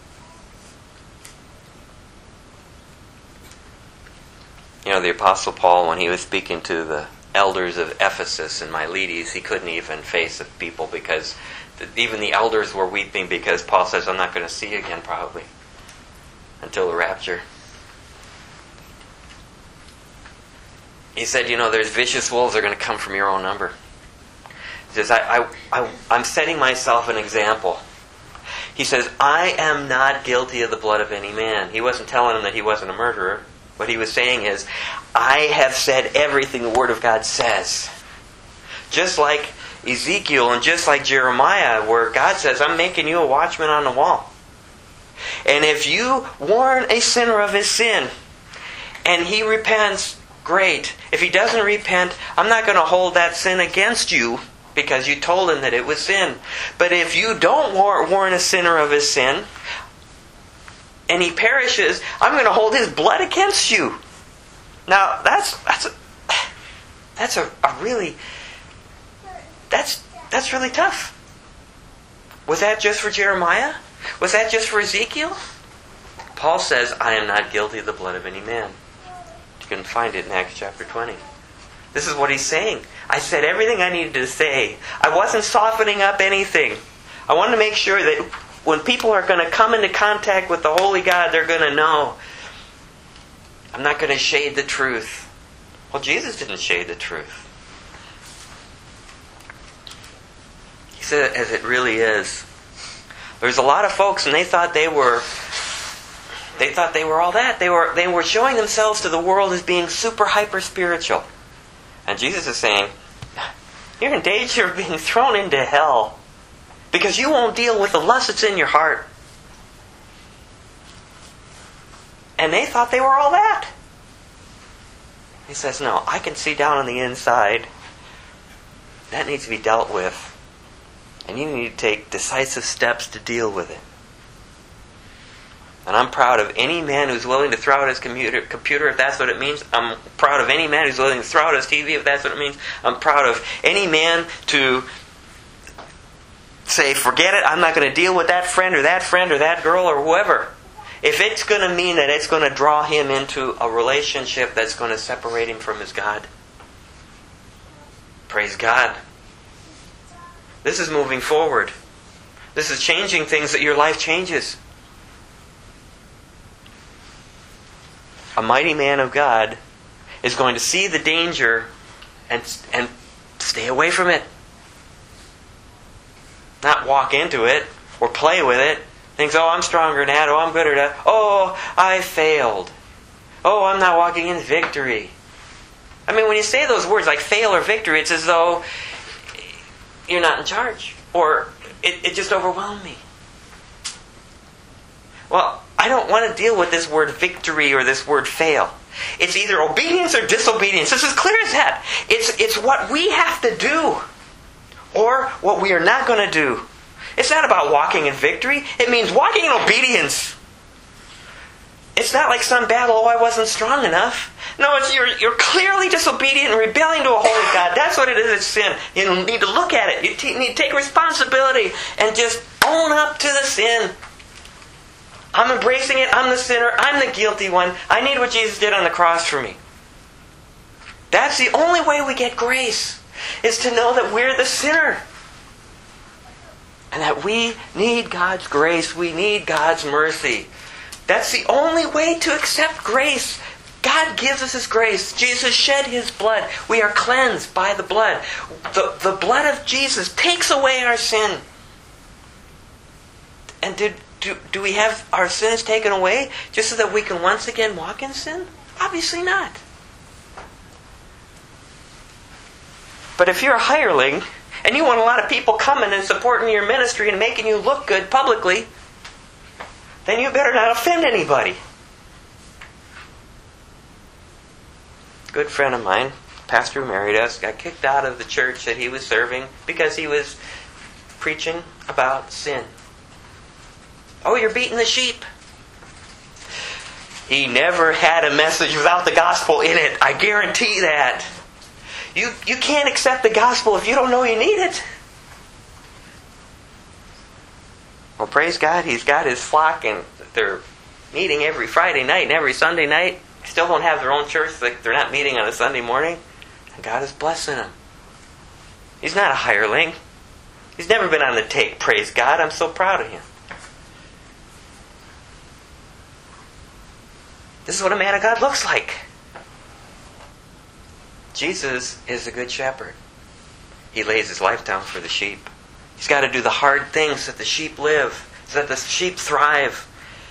You know, the Apostle Paul, when he was speaking to the elders of Ephesus and Miletus, he couldn't even face the people because even the elders were weeping because Paul says, I'm not going to see you again probably until the rapture. He said, there's vicious wolves that are going to come from your own number. He says, I'm setting myself an example. He says, I am not guilty of the blood of any man. He wasn't telling him that he wasn't a murderer. What he was saying is, I have said everything the Word of God says. Just like Ezekiel and just like Jeremiah, where God says, I'm making you a watchman on the wall. And if you warn a sinner of his sin, and he repents, great. If he doesn't repent, I'm not going to hold that sin against you because you told him that it was sin. But if you don't warn a sinner of his sin, and he perishes, I'm going to hold his blood against you. Now, that's really tough. Was that just for Jeremiah? Was that just for Ezekiel? Paul says, I am not guilty of the blood of any man. You can find it in Acts chapter 20. This is what he's saying. I said everything I needed to say. I wasn't softening up anything. I wanted to make sure that when people are going to come into contact with the Holy God, they're going to know I'm not going to shade the truth. Well, Jesus didn't shade the truth. He said it as it really is. There's a lot of folks, and they thought they were all that. They were showing themselves to the world as being super hyper spiritual. And Jesus is saying, you're in danger of being thrown into hell because you won't deal with the lust that's in your heart. And they thought they were all that. He says, no, I can see down on the inside. That needs to be dealt with. And you need to take decisive steps to deal with it. And I'm proud of any man who's willing to throw out his computer if that's what it means. I'm proud of any man who's willing to throw out his TV if that's what it means. I'm proud of any man to say, forget it, I'm not going to deal with that friend or that girl or whoever. If it's going to mean that it's going to draw him into a relationship that's going to separate him from his God. Praise God. This is moving forward. This is changing things that your life changes. A mighty man of God is going to see the danger and stay away from it. Not walk into it or play with it. Thinks, oh, I'm stronger than that. Oh, I'm better than that. Oh, I failed. Oh, I'm not walking in victory. I mean, when you say those words like fail or victory, it's as though you're not in charge. Or it just overwhelmed me. Well, I don't want to deal with this word victory or this word fail. It's either obedience or disobedience. It's as clear as that. It's what we have to do or what we are not going to do. It's not about walking in victory. It means walking in obedience. It's not like some battle, oh, I wasn't strong enough. No, it's you're clearly disobedient and rebelling to a holy God. That's what it is, it's sin. You need to look at it. You need to take responsibility and just own up to the sin. I'm embracing it. I'm the sinner. I'm the guilty one. I need what Jesus did on the cross for me. That's the only way we get grace, is to know that we're the sinner. And that we need God's grace. We need God's mercy. That's the only way to accept grace. God gives us His grace. Jesus shed His blood. We are cleansed by the blood. The blood of Jesus takes away our sin. And do we have our sins taken away just so that we can once again walk in sin? Obviously not. But if you're a hireling, and you want a lot of people coming and supporting your ministry and making you look good publicly, then you better not offend anybody. A good friend of mine, pastor who married us, got kicked out of the church that he was serving because he was preaching about sin. Oh, you're beating the sheep. He never had a message without the gospel in it. I guarantee that. You can't accept the gospel if you don't know you need it. Well, praise God, he's got his flock and they're meeting every Friday night and every Sunday night. They still don't have their own church. They're not meeting on a Sunday morning. And God is blessing them. He's not a hireling. He's never been on the take. Praise God. I'm so proud of him. This is what a man of God looks like. Jesus is the good shepherd. He lays his life down for the sheep. He's got to do the hard things so that the sheep live, so that the sheep thrive.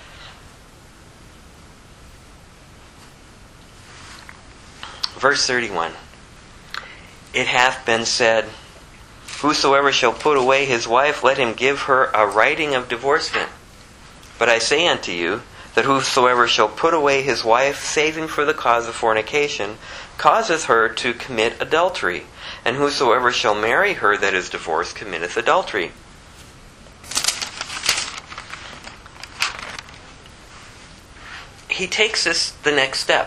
Verse 31. It hath been said, whosoever shall put away his wife, let him give her a writing of divorcement. But I say unto you, that whosoever shall put away his wife, saving for the cause of fornication, causeth her to commit adultery. And whosoever shall marry her that is divorced committeth adultery. He takes us the next step.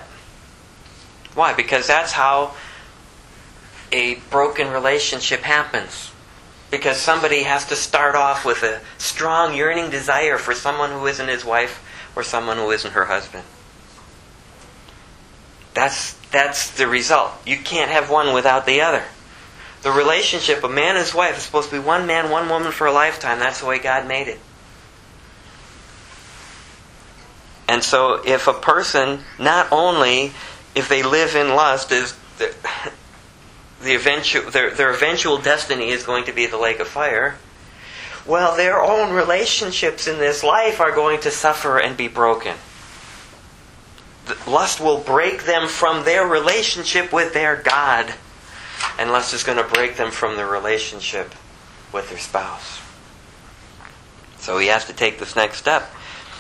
Why? Because that's how a broken relationship happens. because somebody has to start off with a strong yearning desire for someone who isn't his wife or someone who isn't her husband. That's the result. You can't have one without the other. The relationship of man and his wife is supposed to be one man, one woman for a lifetime. That's the way God made it. And so if a person, not only if they live in lust, is their eventual destiny is going to be the lake of fire, well, their own relationships in this life are going to suffer and be broken. Lust will break them from their relationship with their God, and lust is going to break them from their relationship with their spouse. So he has to take this next step.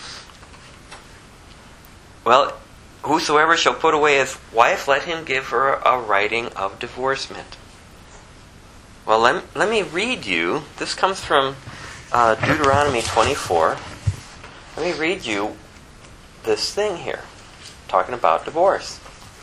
Well, whosoever shall put away his wife, let him give her a writing of divorcement. Well, let me read you. This comes from Deuteronomy 24. Let me read you this thing here, talking about divorce.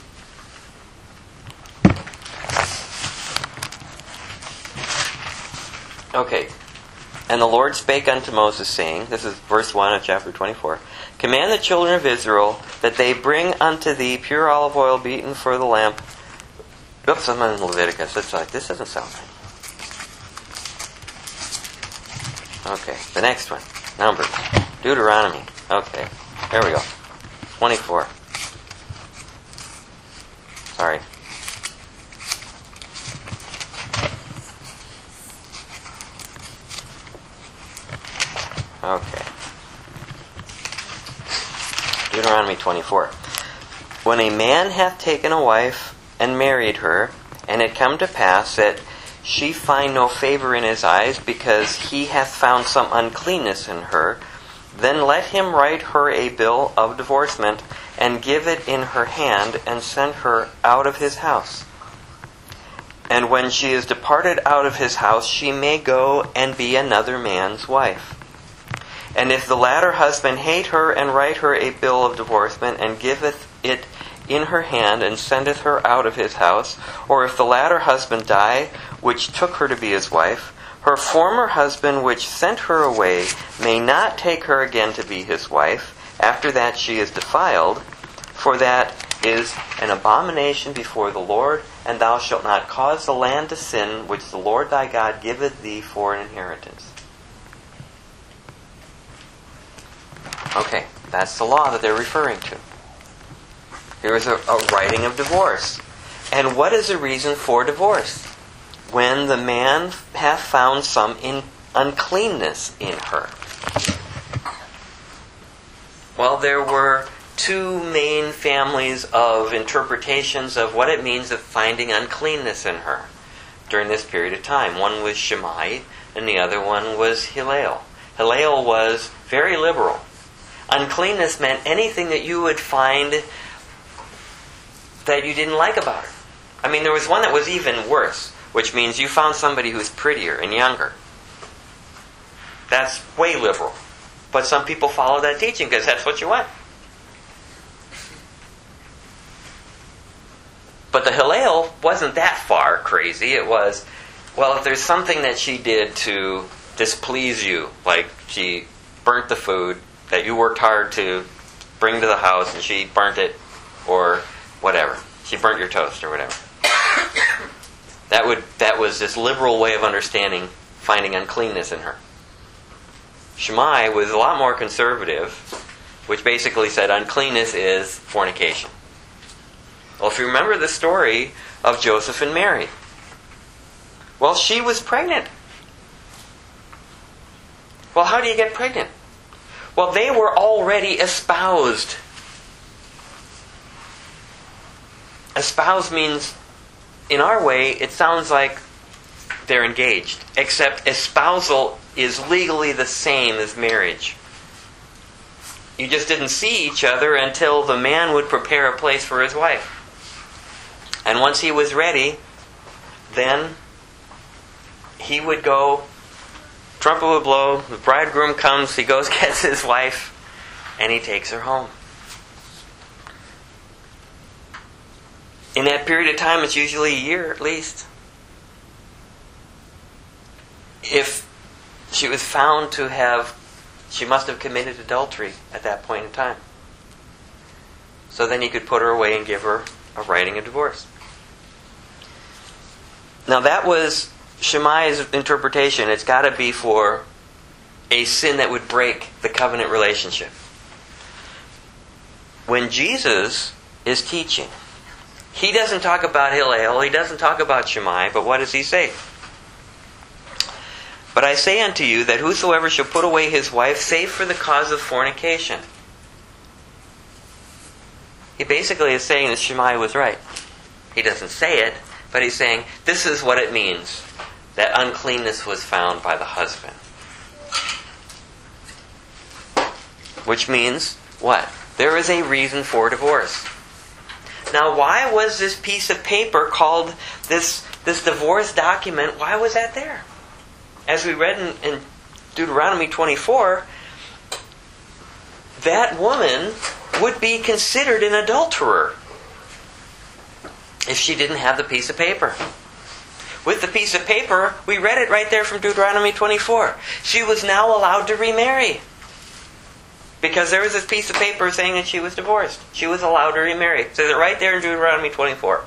Okay. And the Lord spake unto Moses, saying, this is verse 1 of chapter 24, command the children of Israel that they bring unto thee pure olive oil beaten for the lamp. Oops, I'm in Leviticus. It's like, this doesn't sound right. Okay, the next one. Numbers. Deuteronomy. Okay, there we go. 24. Sorry. Okay. Deuteronomy 24. When a man hath taken a wife and married her, and it come to pass that she find no favor in his eyes, because he hath found some uncleanness in her, then let him write her a bill of divorcement, and give it in her hand, and send her out of his house. And when she is departed out of his house, she may go and be another man's wife. And if the latter husband hate her, and write her a bill of divorcement, and giveth it in her hand, and sendeth her out of his house, or if the latter husband die, which took her to be his wife, her former husband which sent her away may not take her again to be his wife, after that she is defiled, for that is an abomination before the Lord, and thou shalt not cause the land to sin, which the Lord thy God giveth thee for an inheritance. Okay, that's the law that they're referring to. Here is a writing of divorce. And what is the reason for divorce? When the man hath found some uncleanness in her. Well, there were two main families of interpretations of what it means of finding uncleanness in her during this period of time. One was Shammai, and the other one was Hillel. Hillel was very liberal. Uncleanness meant anything that you would find that you didn't like about her. I mean, there was one that was even worse, which means you found somebody who's prettier and younger. That's way liberal. But some people follow that teaching because that's what you want. But the Hillel wasn't that far crazy. It was, well, if there's something that she did to displease you, like she burnt the food that you worked hard to bring to the house and she burnt it, or whatever. She burnt your toast or whatever. That was this liberal way of understanding finding uncleanness in her. Shammai was a lot more conservative, which basically said uncleanness is fornication. Well, if you remember the story of Joseph and Mary, well, she was pregnant. Well, how do you get pregnant? Well, they were already espoused. Espoused means, in our way, it sounds like they're engaged. Except espousal is legally the same as marriage. You just didn't see each other until the man would prepare a place for his wife. And once he was ready, then he would go, trumpet would blow, the bridegroom comes, he goes, gets his wife, and he takes her home. In that period of time, it's usually a year at least. if she was found to have, she must have committed adultery at that point in time. So then he could put her away and give her a writing of divorce. Now that was Shammai's interpretation. It's got to be for a sin that would break the covenant relationship. When Jesus is teaching, he doesn't talk about Hillel, he doesn't talk about Shammai, but what does he say? But I say unto you that whosoever shall put away his wife, save for the cause of fornication. He basically is saying that Shammai was right. He doesn't say it, but he's saying this is what it means, that uncleanness was found by the husband. Which means, what? There is a reason for divorce. Now, why was this piece of paper called this divorce document? Why was that there? As we read in Deuteronomy 24, that woman would be considered an adulterer if she didn't have the piece of paper. With the piece of paper, we read it right there from Deuteronomy 24. She was now allowed to remarry. Because there was this piece of paper saying that she was divorced. She was allowed to remarry. It says it right there in Deuteronomy 24.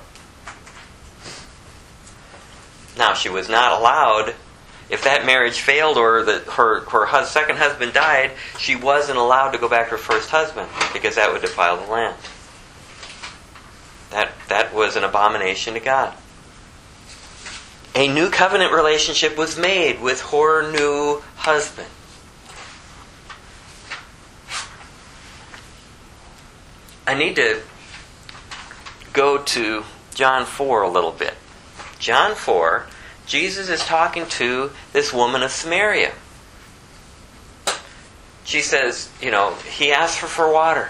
Now, she was not allowed, if that marriage failed or her second husband died, she wasn't allowed to go back to her first husband, because that would defile the land. That was an abomination to God. A new covenant relationship was made with her new husband. I need to go to John 4 a little bit. John 4, Jesus is talking to this woman of Samaria. She says, he asked her for water.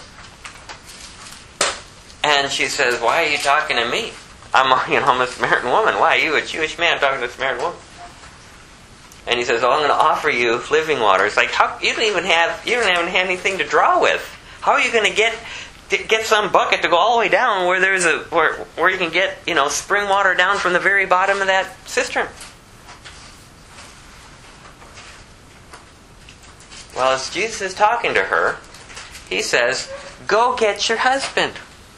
And she says, why are you talking to me? I'm a Samaritan woman. Why are you, a Jewish man, talking to a Samaritan woman? And he says, I'm going to offer you living water. It's like, you don't even have anything to draw with. How are you going to get some bucket to go all the way down where there's where you can get spring water down from the very bottom of that cistern? Well, as Jesus is talking to her, he says, "Go get your husband."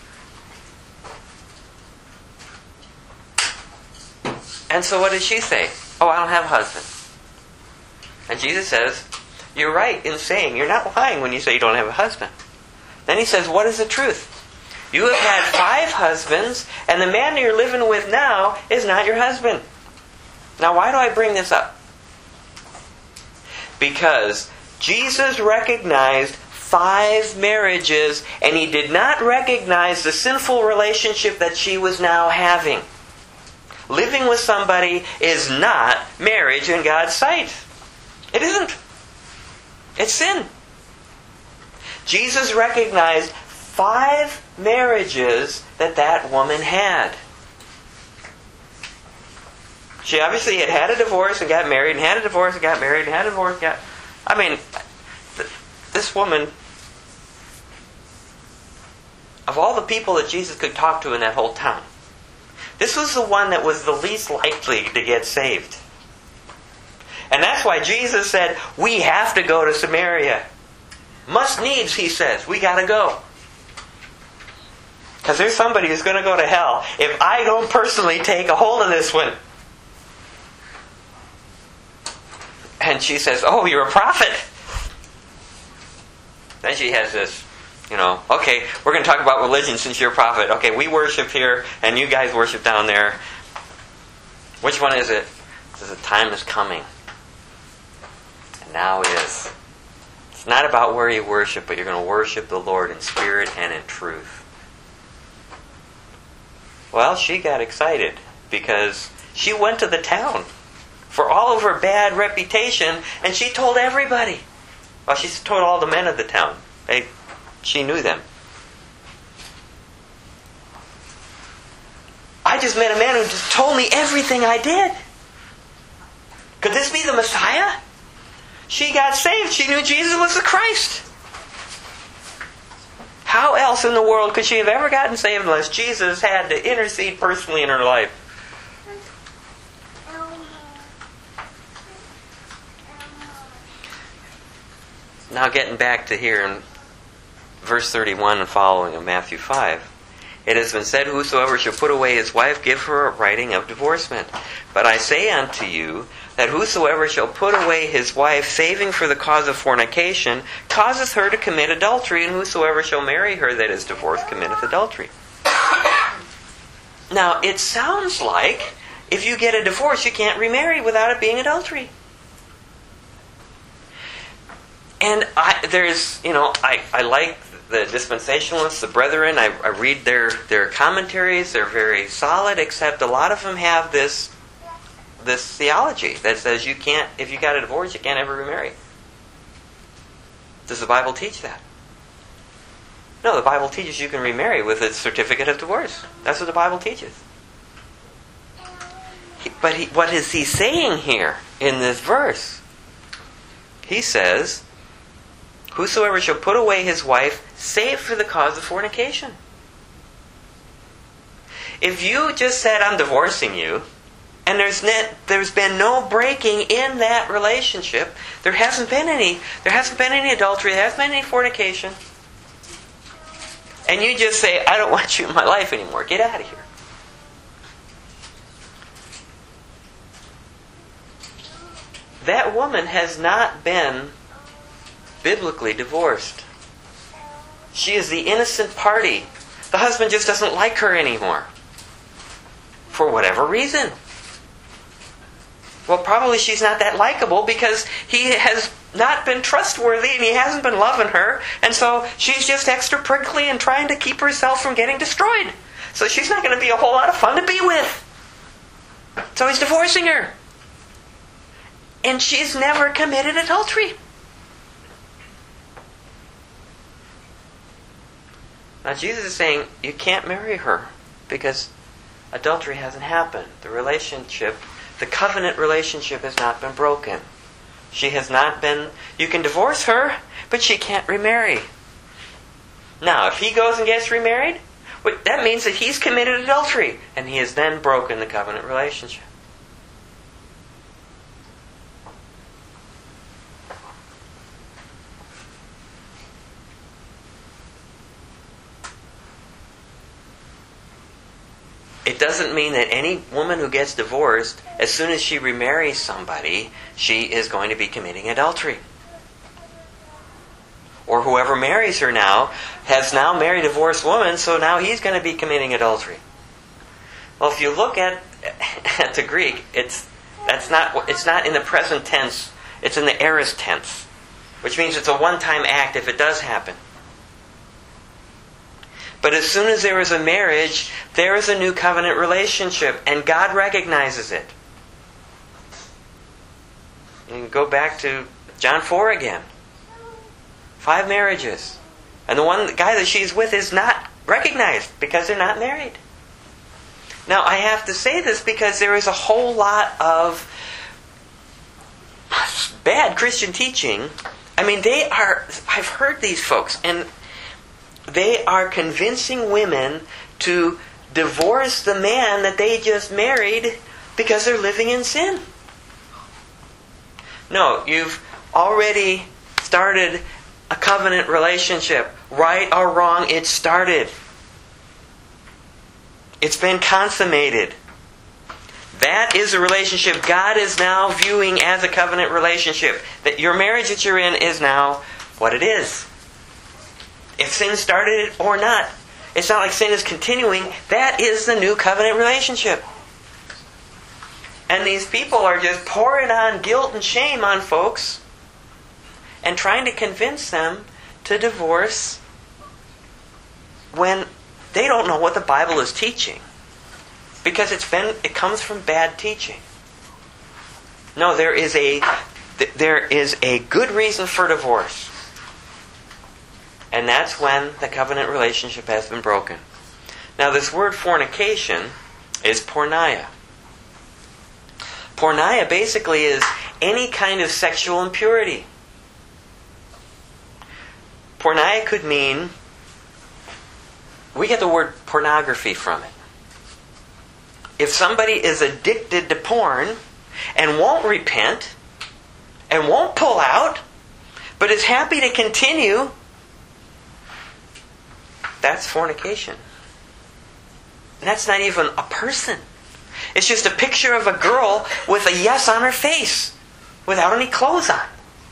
And so what did she say? "Oh, I don't have a husband." And Jesus says, "You're right in saying, you're not lying when you say you don't have a husband." Then he says, what is the truth? You have had 5 husbands, and the man you're living with now is not your husband. Now, why do I bring this up? Because Jesus recognized 5 marriages, and he did not recognize the sinful relationship that she was now having. Living with somebody is not marriage in God's sight. It isn't. It's sin. Jesus recognized 5 marriages that woman had. She obviously had a divorce and got married, and had a divorce and got married, and had a divorce and got... this woman, of all the people that Jesus could talk to in that whole town, this was the one that was the least likely to get saved. And that's why Jesus said, we have to go to Samaria. Must needs, he says. We got to go. Because there's somebody who's going to go to hell if I don't personally take a hold of this one. And she says, oh, you're a prophet. Then she has this, okay, we're going to talk about religion since you're a prophet. Okay, we worship here and you guys worship down there. Which one is it? It says the time is coming. And now it is. It's not about where you worship, but you're going to worship the Lord in spirit and in truth. Well, she got excited because she went to the town for all of her bad reputation, and she told everybody. Well, she told all the men of the town. She knew them. I just met a man who just told me everything I did. Could this be the Messiah? She got saved. She knew Jesus was the Christ. How else in the world could she have ever gotten saved unless Jesus had to intercede personally in her life? Now getting back to here in verse 31 and following of Matthew 5. It has been said, whosoever shall put away his wife, give her a writing of divorcement. But I say unto you, that whosoever shall put away his wife, saving for the cause of fornication, causeth her to commit adultery, and whosoever shall marry her that is divorced committeth adultery. Now, it sounds like if you get a divorce, you can't remarry without it being adultery. And I like the dispensationalists, the brethren. I read their commentaries. They're very solid, except a lot of them have this theology that says you can't, if you got a divorce, you can't ever remarry. Does the Bible teach that? No, the Bible teaches you can remarry with a certificate of divorce. That's what the Bible teaches. But what is he saying here in this verse? He says, whosoever shall put away his wife, save for the cause of fornication. If you just said, I'm divorcing you, and there's been no breaking in that relationship, there hasn't been any adultery, there hasn't been any fornication, and you just say, I don't want you in my life anymore, get out of here. That woman has not been biblically divorced. She is the innocent party. The husband just doesn't like her anymore. For whatever reason. Well, probably she's not that likable because he has not been trustworthy and he hasn't been loving her. And so she's just extra prickly and trying to keep herself from getting destroyed. So she's not going to be a whole lot of fun to be with. So he's divorcing her. And she's never committed adultery. Now Jesus is saying you can't marry her because adultery hasn't happened. The covenant relationship has not been broken. She has not been, you can divorce her, but she can't remarry. Now, if he goes and gets remarried, that means that he's committed adultery, and he has then broken the covenant relationship. It doesn't mean that any woman who gets divorced, as soon as she remarries somebody, she is going to be committing adultery. Or whoever marries her now has now married a divorced woman, so now he's going to be committing adultery. Well, if you look at the Greek, it's not in the present tense, it's in the aorist tense, which means it's a one-time act if it does happen. But as soon as there is a marriage, there is a new covenant relationship, and God recognizes it. You can go back to John 4 again. 5 marriages. And the guy that she's with is not recognized because they're not married. Now, I have to say this because there is a whole lot of bad Christian teaching. I mean, I've heard these folks, and they are convincing women to divorce the man that they just married because they're living in sin. No, you've already started a covenant relationship. Right or wrong, it started. It's been consummated. That is a relationship God is now viewing as a covenant relationship. That your marriage that you're in is now what it is. If sin started it or not, it's not like sin is continuing. That is the new covenant relationship. And these people are just pouring on guilt and shame on folks and trying to convince them to divorce when they don't know what the Bible is teaching. Because it comes from bad teaching. No, there is a good reason for divorce. And that's when the covenant relationship has been broken. Now, this word fornication is porneia. Porneia basically is any kind of sexual impurity. Porneia could mean, we get the word pornography from it. If somebody is addicted to porn and won't repent and won't pull out, but is happy to continue, that's fornication. And that's not even a person. It's just a picture of a girl with a yes on her face, without any clothes on.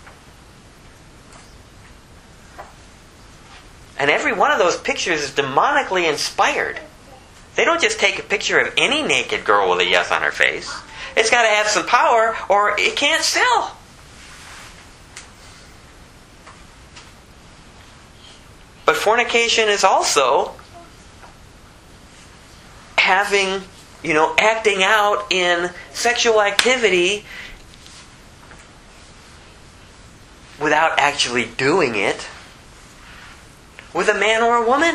And every one of those pictures is demonically inspired. They don't just take a picture of any naked girl with a yes on her face. It's got to have some power or it can't sell. But fornication is also having, acting out in sexual activity without actually doing it with a man or a woman.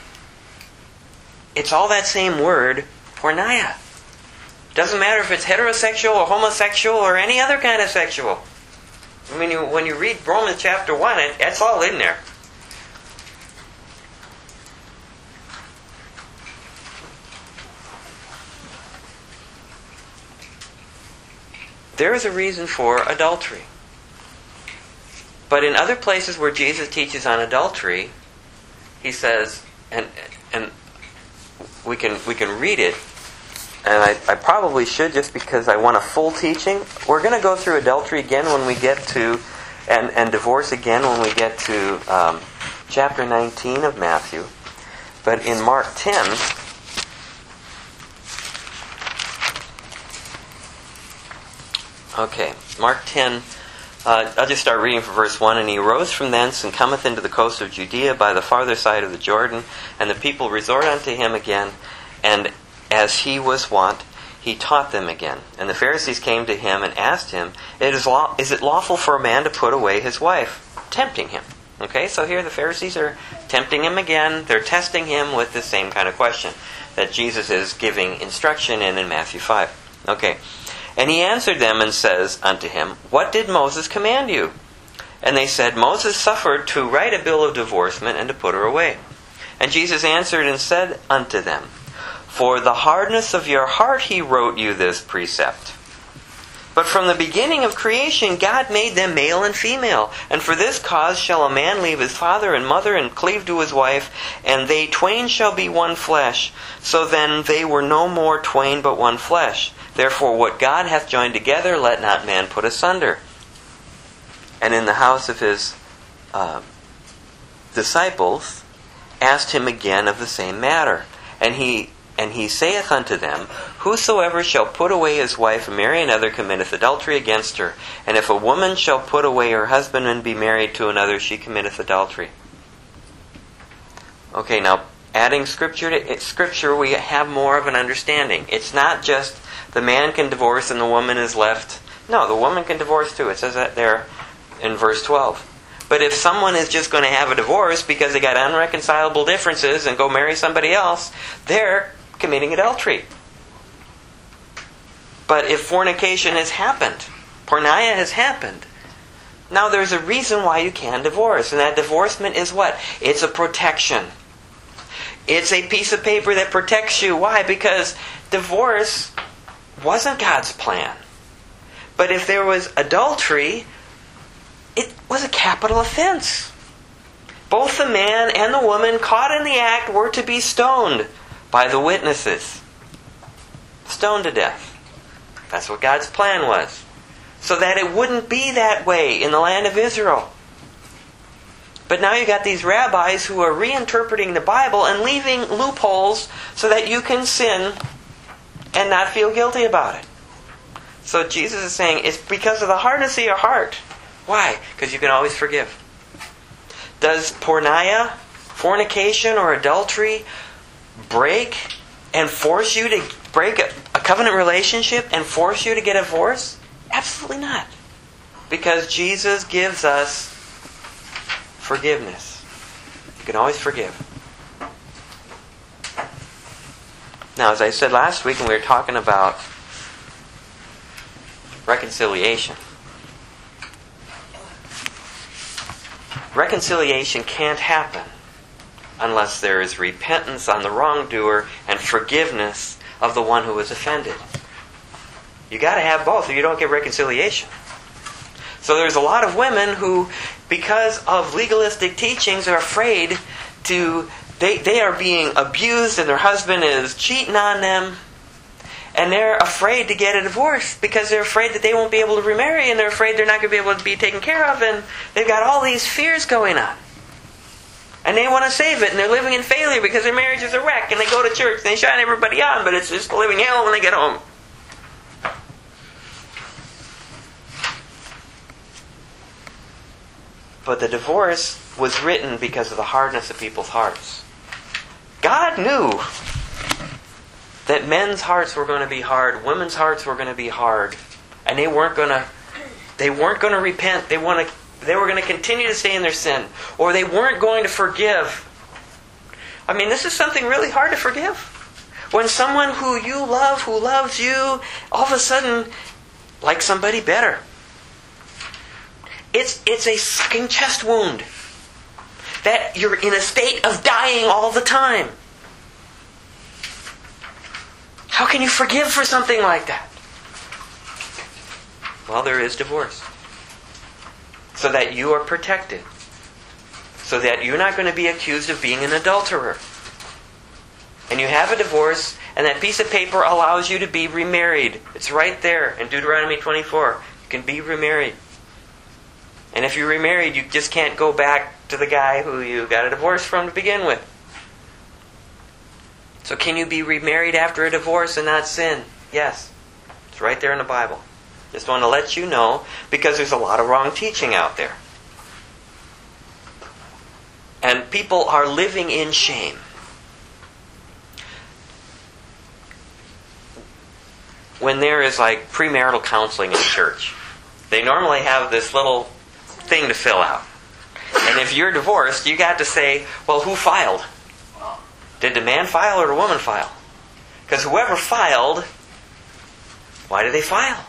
It's all that same word, porneia. Doesn't matter if it's heterosexual or homosexual or any other kind of sexual. I mean, when you read Romans chapter 1, it's all in there. There is a reason for adultery. But in other places where Jesus teaches on adultery, he says, and we can read it, and I probably should just because I want a full teaching. We're going to go through adultery again when we get to, and divorce again when we get to chapter 19 of Matthew. But in Mark 10, Mark 10, I'll just start reading from verse 1. And he arose from thence, and cometh into the coast of Judea by the farther side of the Jordan. And the people resort unto him again, and as he was wont, he taught them again. And the Pharisees came to him and asked him, Is it lawful for a man to put away his wife? Tempting him. Okay, so here the Pharisees are tempting him again. They're testing him with the same kind of question that Jesus is giving instruction in Matthew 5. Okay. And he answered them and says unto him, What did Moses command you? And they said, Moses suffered to write a bill of divorcement and to put her away. And Jesus answered and said unto them, For the hardness of your heart he wrote you this precept. But from the beginning of creation God made them male and female. And for this cause shall a man leave his father and mother and cleave to his wife, and they twain shall be one flesh. So then they were no more twain but one flesh. Therefore what God hath joined together, let not man put asunder. And in the house of his disciples asked him again of the same matter. And he saith unto them, Whosoever shall put away his wife and marry another committeth adultery against her. And if a woman shall put away her husband and be married to another, she committeth adultery. Okay, now adding Scripture to Scripture, we have more of an understanding. It's not just the man can divorce and the woman is left. No, the woman can divorce too. It says that there in verse 12. But if someone is just going to have a divorce because they got unreconcilable differences and go marry somebody else, they're committing adultery. But if fornication has happened, porneia has happened, now there's a reason why you can divorce. And that divorcement is what? It's a protection. It's a piece of paper that protects you. Why? Because divorce wasn't God's plan. But if there was adultery, it was a capital offense. Both the man and the woman caught in the act were to be stoned by the witnesses. Stoned to death. That's what God's plan was. So that it wouldn't be that way in the land of Israel. But now you got these rabbis who are reinterpreting the Bible and leaving loopholes so that you can sin and not feel guilty about it. So Jesus is saying it's because of the hardness of your heart. Why? Because you can always forgive. Does porneia, fornication, or adultery break and force you to break a covenant relationship and force you to get a divorce? Absolutely not. Because Jesus gives us forgiveness. You can always forgive. Now, as I said last week when we were talking about reconciliation, reconciliation can't happen unless there is repentance on the wrongdoer and forgiveness of the one who was offended. You got to have both or you don't get reconciliation. So there's a lot of women who because of legalistic teachings, are afraid to... They are being abused and their husband is cheating on them. And they're afraid to get a divorce because they're afraid that they won't be able to remarry, and they're afraid they're not going to be able to be taken care of, and they've got all these fears going on. And they want to save it, and they're living in failure because their marriage is a wreck, and they go to church and they shine everybody on, but it's just living hell when they get home. But the divorce was written because of the hardness of people's hearts. God knew that men's hearts were going to be hard, women's hearts were going to be hard, and they weren't going to repent. They were going to continue to stay in their sin, or they weren't going to forgive. I mean, this is something really hard to forgive. When someone who you love, who loves you, all of a sudden likes somebody better. It's a sucking chest wound. That you're in a state of dying all the time. How can you forgive for something like that? Well, there is divorce. So that you are protected. So that you're not going to be accused of being an adulterer. And you have a divorce, and that piece of paper allows you to be remarried. It's right there in Deuteronomy 24. You can be remarried. And if you're remarried, you just can't go back to the guy who you got a divorce from to begin with. So can you be remarried after a divorce and not sin? Yes. It's right there in the Bible. Just want to let you know, because there's a lot of wrong teaching out there. And people are living in shame. When there is like premarital counseling in church, they normally have this little thing to fill out. And if you're divorced, you got to say, well, who filed? Did the man file or the woman file? Because whoever filed, why did they file?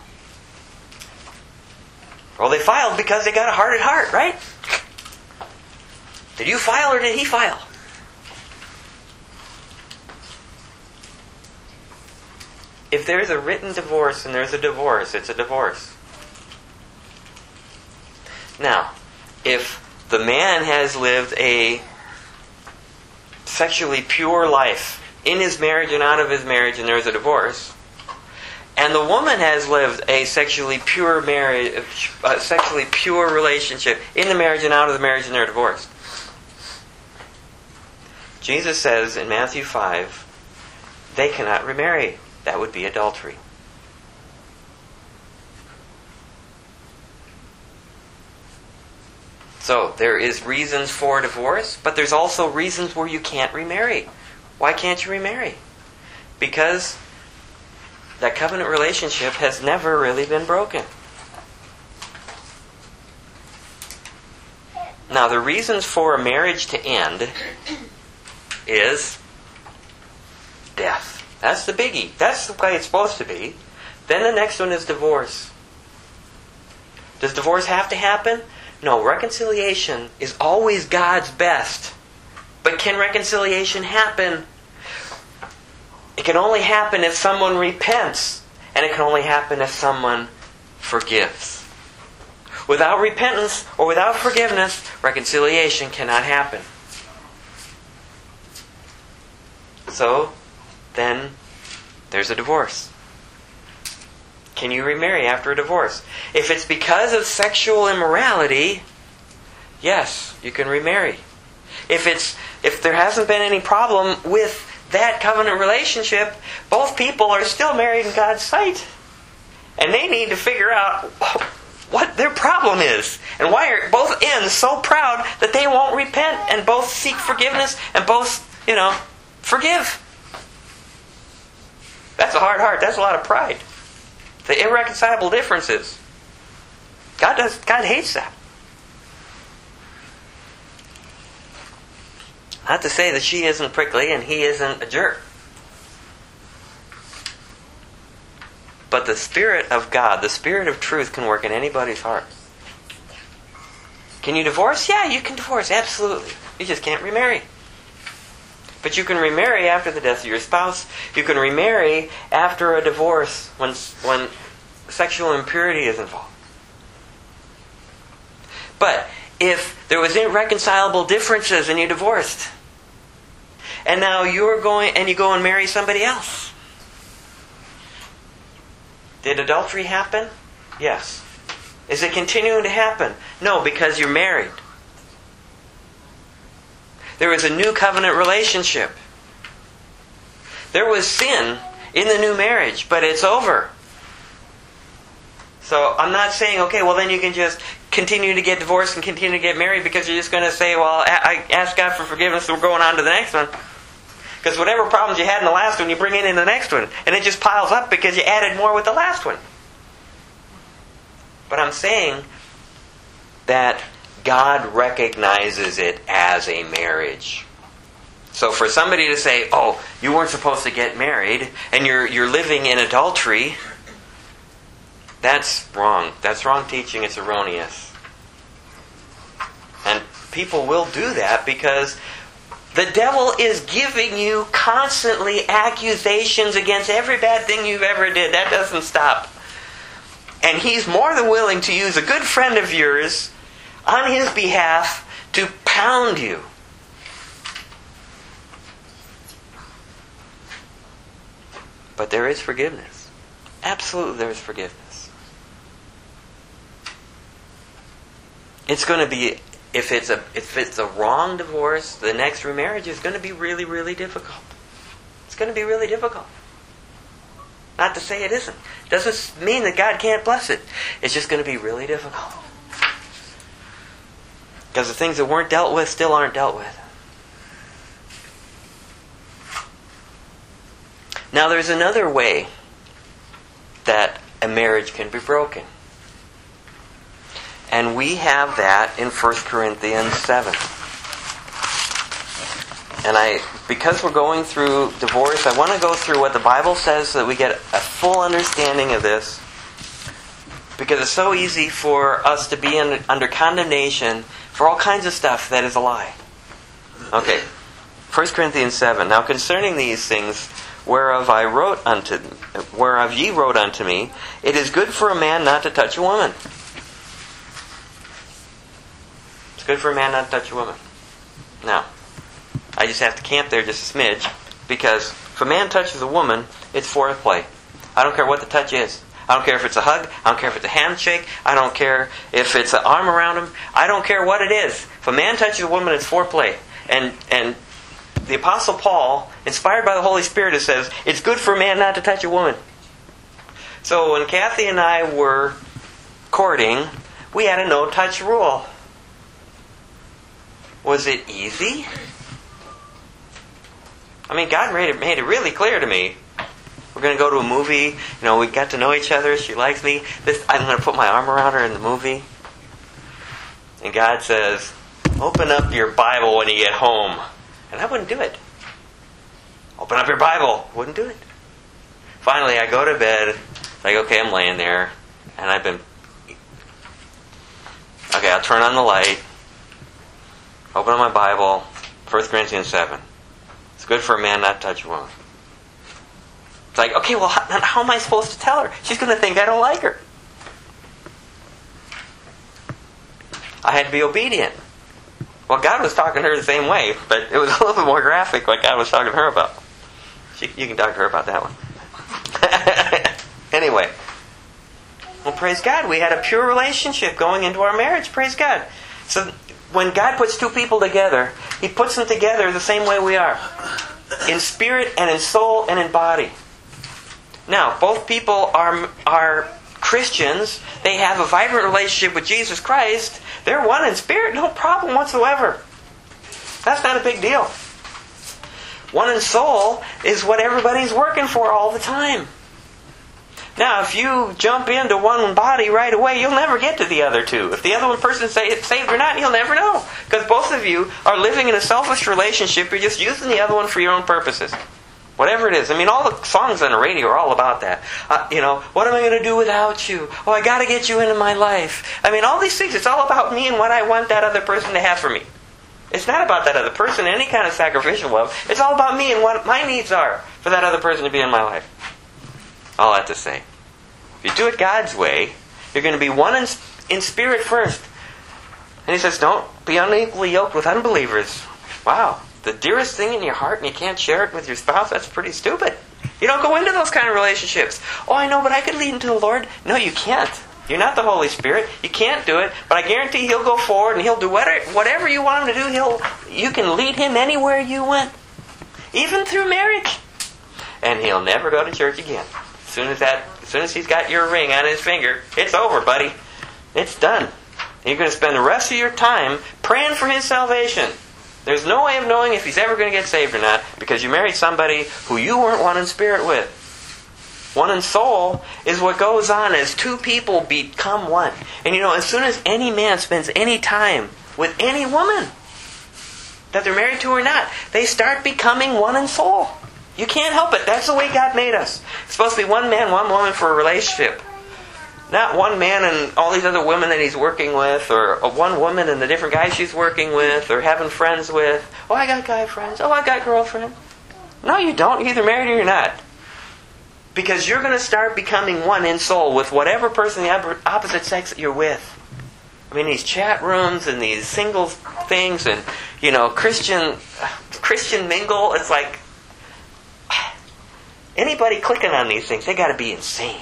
Well, they filed because they got a heart at heart, right? Did you file or did he file? If there's a written divorce and there's a divorce, it's a divorce. Now, if the man has lived a sexually pure life in his marriage and out of his marriage and there's a divorce, and the woman has lived a sexually pure marriage, a sexually pure relationship in the marriage and out of the marriage and they're divorced, Jesus says in Matthew 5, they cannot remarry. That would be adultery. So, there is reasons for divorce, but there's also reasons where you can't remarry. Why can't you remarry? Because that covenant relationship has never really been broken. Now, the reasons for a marriage to end is death. That's the biggie. That's the way it's supposed to be. Then the next one is divorce. Does divorce have to happen? No, reconciliation is always God's best. But can reconciliation happen? It can only happen if someone repents. And it can only happen if someone forgives. Without repentance or without forgiveness, reconciliation cannot happen. So, then, there's a divorce. Can you remarry after a divorce? If it's because of sexual immorality, yes, you can remarry. If there hasn't been any problem with that covenant relationship, both people are still married in God's sight. And they need to figure out what their problem is. And why are both ends so proud that they won't repent and both seek forgiveness and both, forgive. That's a hard heart. That's a lot of pride. The irreconcilable differences. God hates that. Not to say that she isn't prickly and he isn't a jerk. But the Spirit of God, the Spirit of truth, can work in anybody's heart. Can you divorce? Yeah, you can divorce. Absolutely. You just can't remarry. But you can remarry after the death of your spouse. You can remarry after a divorce when sexual impurity is involved. But if there was irreconcilable differences and you divorced, and now you go and marry somebody else? Did adultery happen? Yes. Is it continuing to happen? No, because you're married. There was a new covenant relationship. There was sin in the new marriage, but it's over. So I'm not saying, okay, well then you can just continue to get divorced and continue to get married because you're just going to say, well, I ask God for forgiveness and we're going on to the next one. Because whatever problems you had in the last one, you bring it in the next one. And it just piles up because you added more with the last one. But I'm saying that God recognizes it as a marriage. So for somebody to say, oh, you weren't supposed to get married and you're living in adultery, that's wrong. That's wrong teaching. It's erroneous. And people will do that because the devil is giving you constantly accusations against every bad thing you've ever did. That doesn't stop. And he's more than willing to use a good friend of yours on his behalf to pound you. But there is forgiveness. Absolutely there is forgiveness. It's going to be, if it's a wrong divorce, the next remarriage is going to be really, really difficult. It's going to be really difficult. Not to say it isn't. Doesn't mean that God can't bless it. It's just going to be really difficult. Because the things that weren't dealt with still aren't dealt with. Now there's another way that a marriage can be broken. And we have that in 1 Corinthians 7. And because we're going through divorce, I want to go through what the Bible says so that we get a full understanding of this. Because it's so easy for us to be under condemnation for all kinds of stuff that is a lie. Okay, 1 Corinthians 7. Now concerning these things, whereof ye wrote unto me, it is good for a man not to touch a woman. It's good for a man not to touch a woman. Now, I just have to camp there just a smidge, because if a man touches a woman, it's foreplay. I don't care what the touch is. I don't care if it's a hug. I don't care if it's a handshake. I don't care if it's an arm around him. I don't care what it is. If a man touches a woman, it's foreplay. And the Apostle Paul, inspired by the Holy Spirit, it says, it's good for a man not to touch a woman. So when Kathy and I were courting, we had a no-touch rule. Was it easy? I mean, God made it really clear to me. We're going to go to a movie. We got to know each other. She likes me. I'm going to put my arm around her in the movie. And God says, open up your Bible when you get home. And I wouldn't do it. Open up your Bible. Wouldn't do it. Finally, I go to bed. Like, okay, I'm laying there. And okay, I'll turn on the light. Open up my Bible. 1 Corinthians 7. It's good for a man not to touch a woman. It's like, okay, well, how am I supposed to tell her? She's going to think I don't like her. I had to be obedient. Well, God was talking to her the same way, but it was a little bit more graphic what God was talking to her about. You can talk to her about that one. Anyway. Well, praise God. We had a pure relationship going into our marriage. Praise God. So when God puts two people together, He puts them together the same way we are. In spirit and in soul and in body. Now, both people are Christians. They have a vibrant relationship with Jesus Christ. They're one in spirit, no problem whatsoever. That's not a big deal. One in soul is what everybody's working for all the time. Now, if you jump into one body right away, you'll never get to the other two. If the other one person's saved or not, you'll never know. Because both of you are living in a selfish relationship. You're just using the other one for your own purposes. Whatever it is. I mean, all the songs on the radio are all about that. What am I going to do without you? Oh, I got to get you into my life. I mean, all these things, it's all about me and what I want that other person to have for me. It's not about that other person, any kind of sacrificial love. It's all about me and what my needs are for that other person to be in my life. All I have to say. If you do it God's way, you're going to be one in spirit first. And he says, don't be unequally yoked with unbelievers. Wow. The dearest thing in your heart and you can't share it with your spouse? That's pretty stupid. You don't go into those kind of relationships. Oh, I know, but I could lead into the Lord. No, you can't. You're not the Holy Spirit. You can't do it. But I guarantee He'll go forward and He'll do whatever you want Him to do. You can lead Him anywhere you went. Even through marriage. And He'll never go to church again. As soon as He's got your ring on His finger, it's over, buddy. It's done. You're going to spend the rest of your time praying for His salvation. There's no way of knowing if he's ever going to get saved or not, because you married somebody who you weren't one in spirit with. One in soul is what goes on as two people become one. And as soon as any man spends any time with any woman, that they're married to or not, they start becoming one in soul. You can't help it. That's the way God made us. It's supposed to be one man, one woman for a relationship. Not one man and all these other women that he's working with, or one woman and the different guys she's working with, or having friends with. Oh, I got guy friends. Oh, I got girlfriend. No, you don't. You're either married or you're not. Because you're going to start becoming one in soul with whatever person the opposite sex that you're with. I mean, these chat rooms and these singles things and, Christian mingle, it's like, anybody clicking on these things, they got to be insane.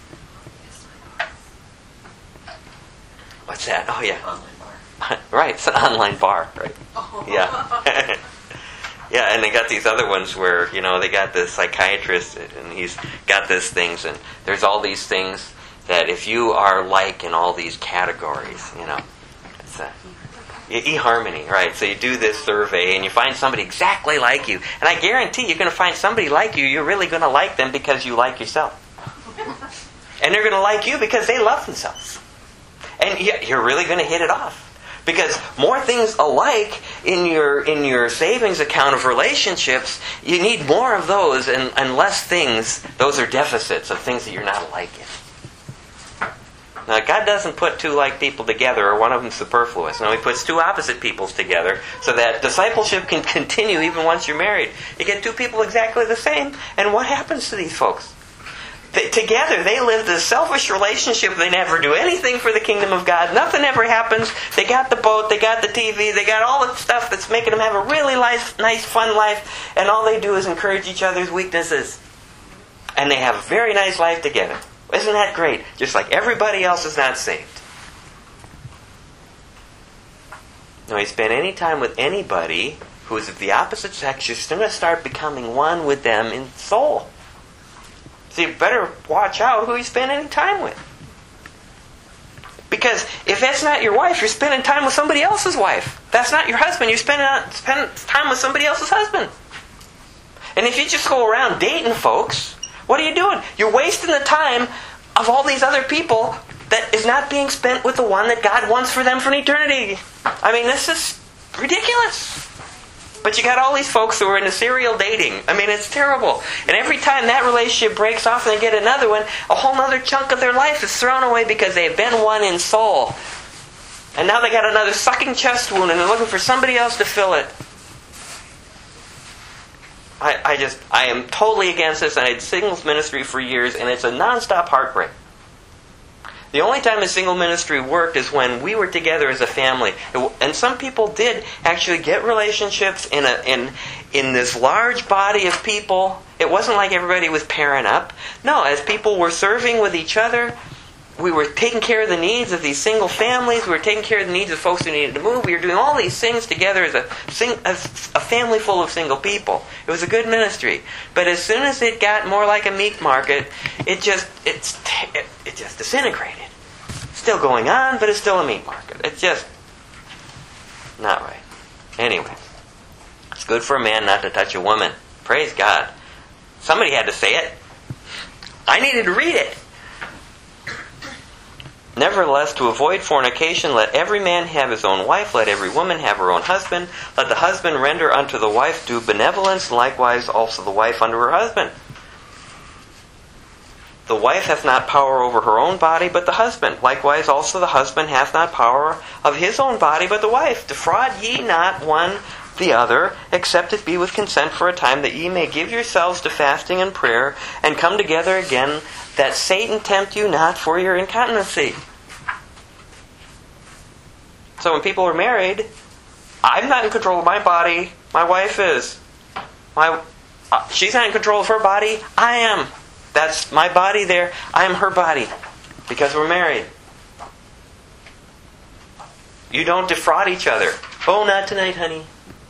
What's that? Oh, yeah. Online bar. Right, it's an online bar, right? Oh. Yeah. Yeah, and they got these other ones where, they got this psychiatrist and he's got these things, and there's all these things that if you are like in all these categories, it's eHarmony, right? So you do this survey and you find somebody exactly like you. And I guarantee you're going to find somebody like you, you're really going to like them because you like yourself. And they're going to like you because they love themselves. And you're really going to hit it off. Because more things alike in your savings account of relationships, you need more of those and less things. Those are deficits of things that you're not alike in. Now, God doesn't put two like people together or one of them superfluous. No, He puts two opposite peoples together so that discipleship can continue even once you're married. You get two people exactly the same, and what happens to these folks? Together, they live this selfish relationship. They never do anything for the kingdom of God. Nothing ever happens. They got the boat, they got the TV, they got all the stuff that's making them have a really nice, fun life. And all they do is encourage each other's weaknesses. And they have a very nice life together. Isn't that great? Just like everybody else is not saved. Now, you spend any time with anybody who is of the opposite sex, you're going to start becoming one with them in soul. So you better watch out who you spend any time with. Because if that's not your wife, you're spending time with somebody else's wife. That's not your husband, you're spending time with somebody else's husband. And if you just go around dating folks, what are you doing? You're wasting the time of all these other people that is not being spent with the one that God wants for them for an eternity. I mean, this is ridiculous. But you got all these folks who are into serial dating. I mean, it's terrible. And every time that relationship breaks off and they get another one, a whole other chunk of their life is thrown away because they've been one in soul. And now they got another sucking chest wound and they're looking for somebody else to fill it. I am totally against this. I had singles ministry for years and it's a nonstop heartbreak. The only time a single ministry worked is when we were together as a family. And some people did actually get relationships in this large body of people. It wasn't like everybody was pairing up. No, as people were serving with each other, we were taking care of the needs of these single families. We were taking care of the needs of folks who needed to move. We were doing all these things together as a family full of single people. It was a good ministry. But as soon as it got more like a meat market, it just disintegrated. Still going on, but it's still a meat market. It's just not right. Anyway, it's good for a man not to touch a woman. Praise God. Somebody had to say it. I needed to read it. Nevertheless, to avoid fornication, let every man have his own wife, let every woman have her own husband, let the husband render unto the wife due benevolence, likewise also the wife unto her husband. The wife hath not power over her own body, but the husband. Likewise also the husband hath not power of his own body, but the wife. Defraud ye not one the other, except it be with consent for a time, that ye may give yourselves to fasting and prayer, and come together again, that Satan tempt you not for your incontinency. So when people are married, I'm not in control of my body. My wife is. She's not in control of her body. I am. That's my body there. I am her body. Because we're married. You don't defraud each other. Oh, not tonight, honey.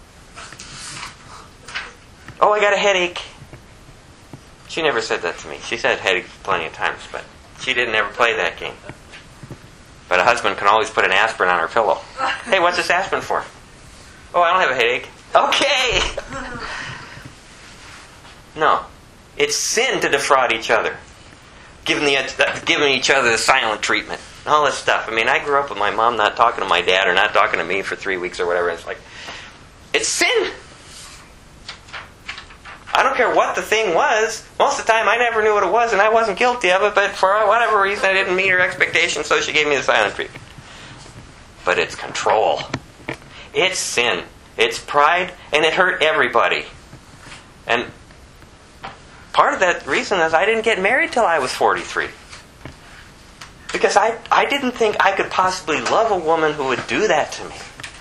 Oh, I got a headache. She never said that to me. She said headache plenty of times, but she didn't ever play that game. But a husband can always put an aspirin on her pillow. Hey, what's this aspirin for? Oh, I don't have a headache. Okay! No. It's sin to defraud each other. Giving each other the silent treatment. All this stuff. I mean, I grew up with my mom not talking to my dad or not talking to me for 3 weeks or whatever. It's like, it's sin! I don't care what the thing was. Most of the time I never knew what it was and I wasn't guilty of it, but for whatever reason I didn't meet her expectations, so she gave me the silent treatment. But it's control. It's sin. It's pride, and it hurt everybody. And part of that reason is I didn't get married till I was 43. Because I didn't think I could possibly love a woman who would do that to me.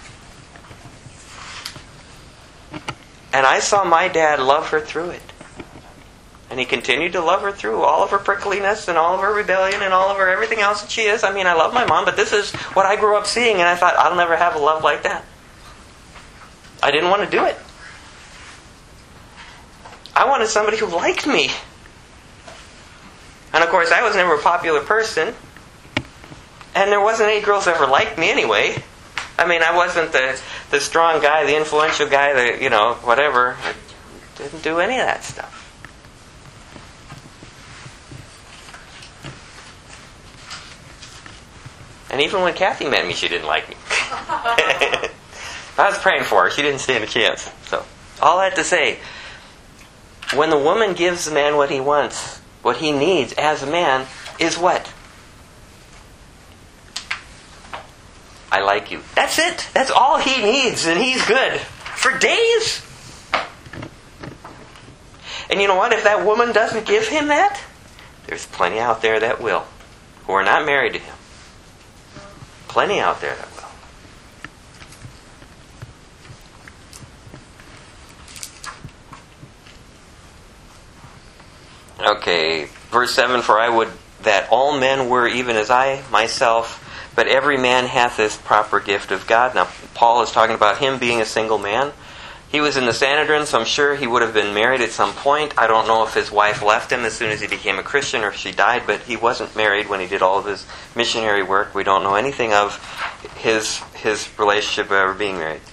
And I saw my dad love her through it. And he continued to love her through all of her prickliness and all of her rebellion and all of her everything else that she is. I mean, I love my mom, but this is what I grew up seeing, and I thought, I'll never have a love like that. I didn't want to do it. I wanted somebody who liked me. And of course, I was never a popular person. And there wasn't any girls that ever liked me anyway. I mean, I wasn't the strong guy, the influential guy, whatever. I didn't do any of that stuff. And even when Kathy met me, she didn't like me. I was praying for her. She didn't stand a chance. So, all that to say, when the woman gives the man what he wants, what he needs as a man, is what? I like you. That's it. That's all he needs, and he's good. For days. And you know what? If that woman doesn't give him that, there's plenty out there that will, who are not married to him. Plenty out there that will. Okay, verse 7, for I would that all men were even as I myself, but every man hath this proper gift of God. Now, Paul is talking about him being a single man. He was in the Sanhedrin, so I'm sure he would have been married at some point. I don't know if his wife left him as soon as he became a Christian or if she died, but he wasn't married when he did all of his missionary work. We don't know anything of his relationship or being married.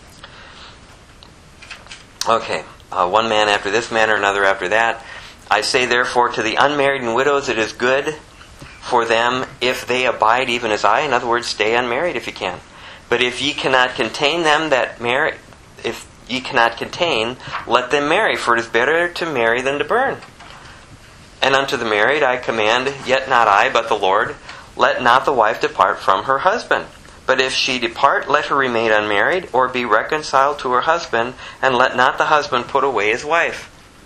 Okay, one man after this manner, another after that. I say therefore to the unmarried and widows, it is good for them if they abide even as I. In other words, stay unmarried if you can. But if ye cannot contain them that marry, if ye cannot contain, let them marry, for it is better to marry than to burn. And unto the married I command, yet not I, but the Lord, let not the wife depart from her husband. But if she depart, let her remain unmarried, or be reconciled to her husband, and let not the husband put away his wife.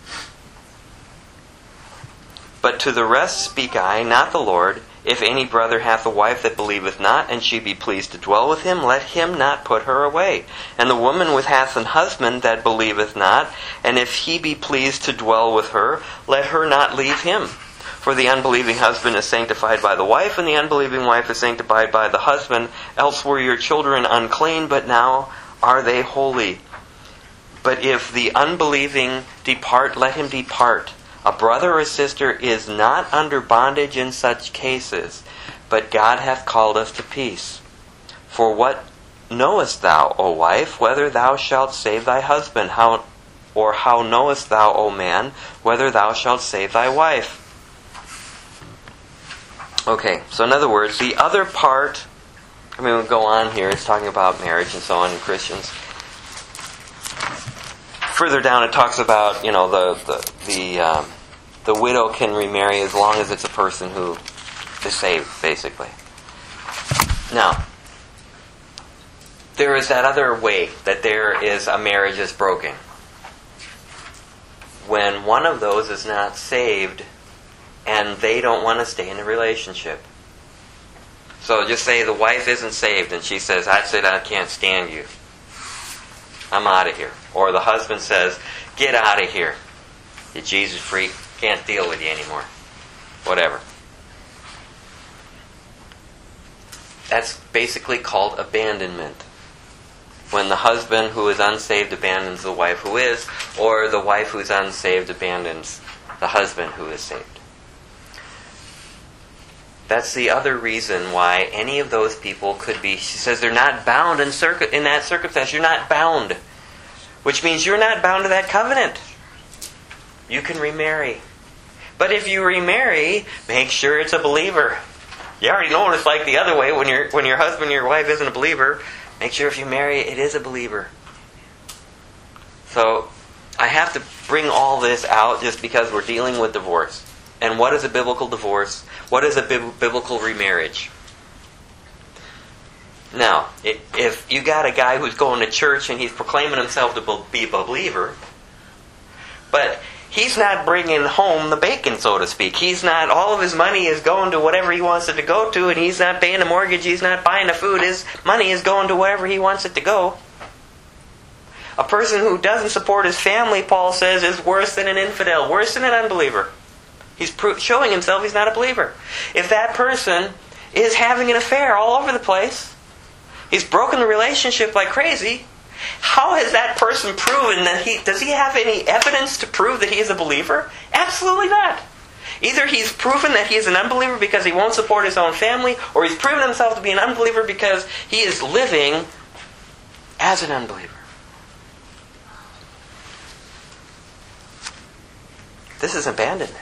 But to the rest speak I, not the Lord. If any brother hath a wife that believeth not, and she be pleased to dwell with him, let him not put her away. And the woman with hath an husband that believeth not, and if he be pleased to dwell with her, let her not leave him. For the unbelieving husband is sanctified by the wife, and the unbelieving wife is sanctified by the husband. Else were your children unclean, but now are they holy. But if the unbelieving depart, let him depart. A brother or sister is not under bondage in such cases, but God hath called us to peace. For what knowest thou, O wife, whether thou shalt save thy husband? How knowest thou, O man, whether thou shalt save thy wife? Okay, so in other words, the other part, we'll go on here, it's talking about marriage and so on in Christians. Further down it talks about, the widow can remarry as long as it's a person who is saved, basically. Now, there is that other way that there is a marriage is broken. When one of those is not saved and they don't want to stay in a relationship. So just say the wife isn't saved and she says, I said I can't stand you. I'm out of here. Or the husband says, get out of here. You Jesus freak. Can't deal with you anymore. Whatever. That's basically called abandonment. When the husband who is unsaved abandons the wife who is, or the wife who is unsaved abandons the husband who is saved. That's the other reason why any of those people could be, she says they're not bound in that circumstance. You're not bound. Which means you're not bound to that covenant. You can remarry. But if you remarry, make sure it's a believer. You already know what it's like the other way when your husband or your wife isn't a believer. Make sure if you marry, it is a believer. So, I have to bring all this out just because we're dealing with divorce. And what is a biblical divorce? What is a biblical remarriage? Now, if you got a guy who's going to church and he's proclaiming himself to be a believer, but he's not bringing home the bacon, so to speak. He's not, all of his money is going to whatever he wants it to go to, and he's not paying the mortgage, he's not buying the food. His money is going to wherever he wants it to go. A person who doesn't support his family, Paul says, is worse than an infidel, worse than an unbeliever. He's showing himself he's not a believer. If that person is having an affair all over the place, he's broken the relationship like crazy, how has that person proven that does he have any evidence to prove that he is a believer? Absolutely not. Either he's proven that he is an unbeliever because he won't support his own family, or he's proven himself to be an unbeliever because he is living as an unbeliever. This is abandonment.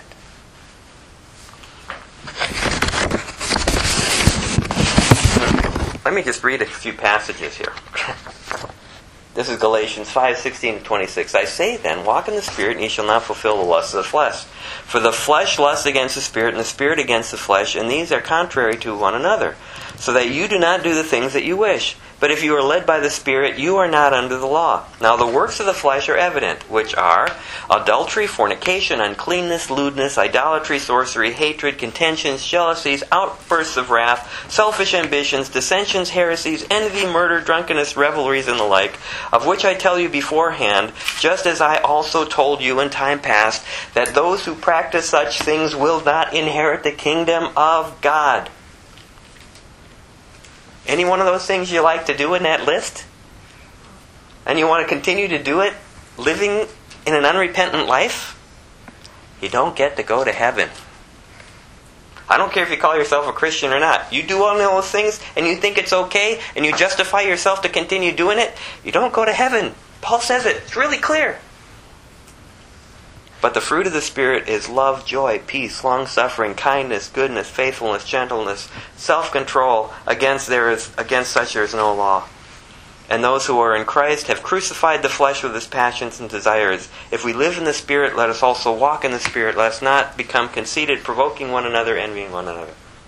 Let me just read a few passages here. This is Galatians 5:16-26. I say then, walk in the Spirit, and ye shall not fulfill the lusts of the flesh. For the flesh lusts against the Spirit, and the Spirit against the flesh, and these are contrary to one another, so that you do not do the things that you wish. But if you are led by the Spirit, you are not under the law. Now the works of the flesh are evident, which are adultery, fornication, uncleanness, lewdness, idolatry, sorcery, hatred, contentions, jealousies, outbursts of wrath, selfish ambitions, dissensions, heresies, envy, murder, drunkenness, revelries, and the like, of which I tell you beforehand, just as I also told you in time past, that those who practice such things will not inherit the kingdom of God. Any one of those things you like to do in that list? And you want to continue to do it, living in an unrepentant life? You don't get to go to heaven. I don't care if you call yourself a Christian or not. You do all those things and you think it's okay and you justify yourself to continue doing it, you don't go to heaven. Paul says it. It's really clear. But the fruit of the Spirit is love, joy, peace, long-suffering, kindness, goodness, faithfulness, gentleness, self-control. Against such there is no law. And those who are in Christ have crucified the flesh with its passions and desires. If we live in the Spirit, let us also walk in the Spirit. Let us not become conceited, provoking one another, envying one another.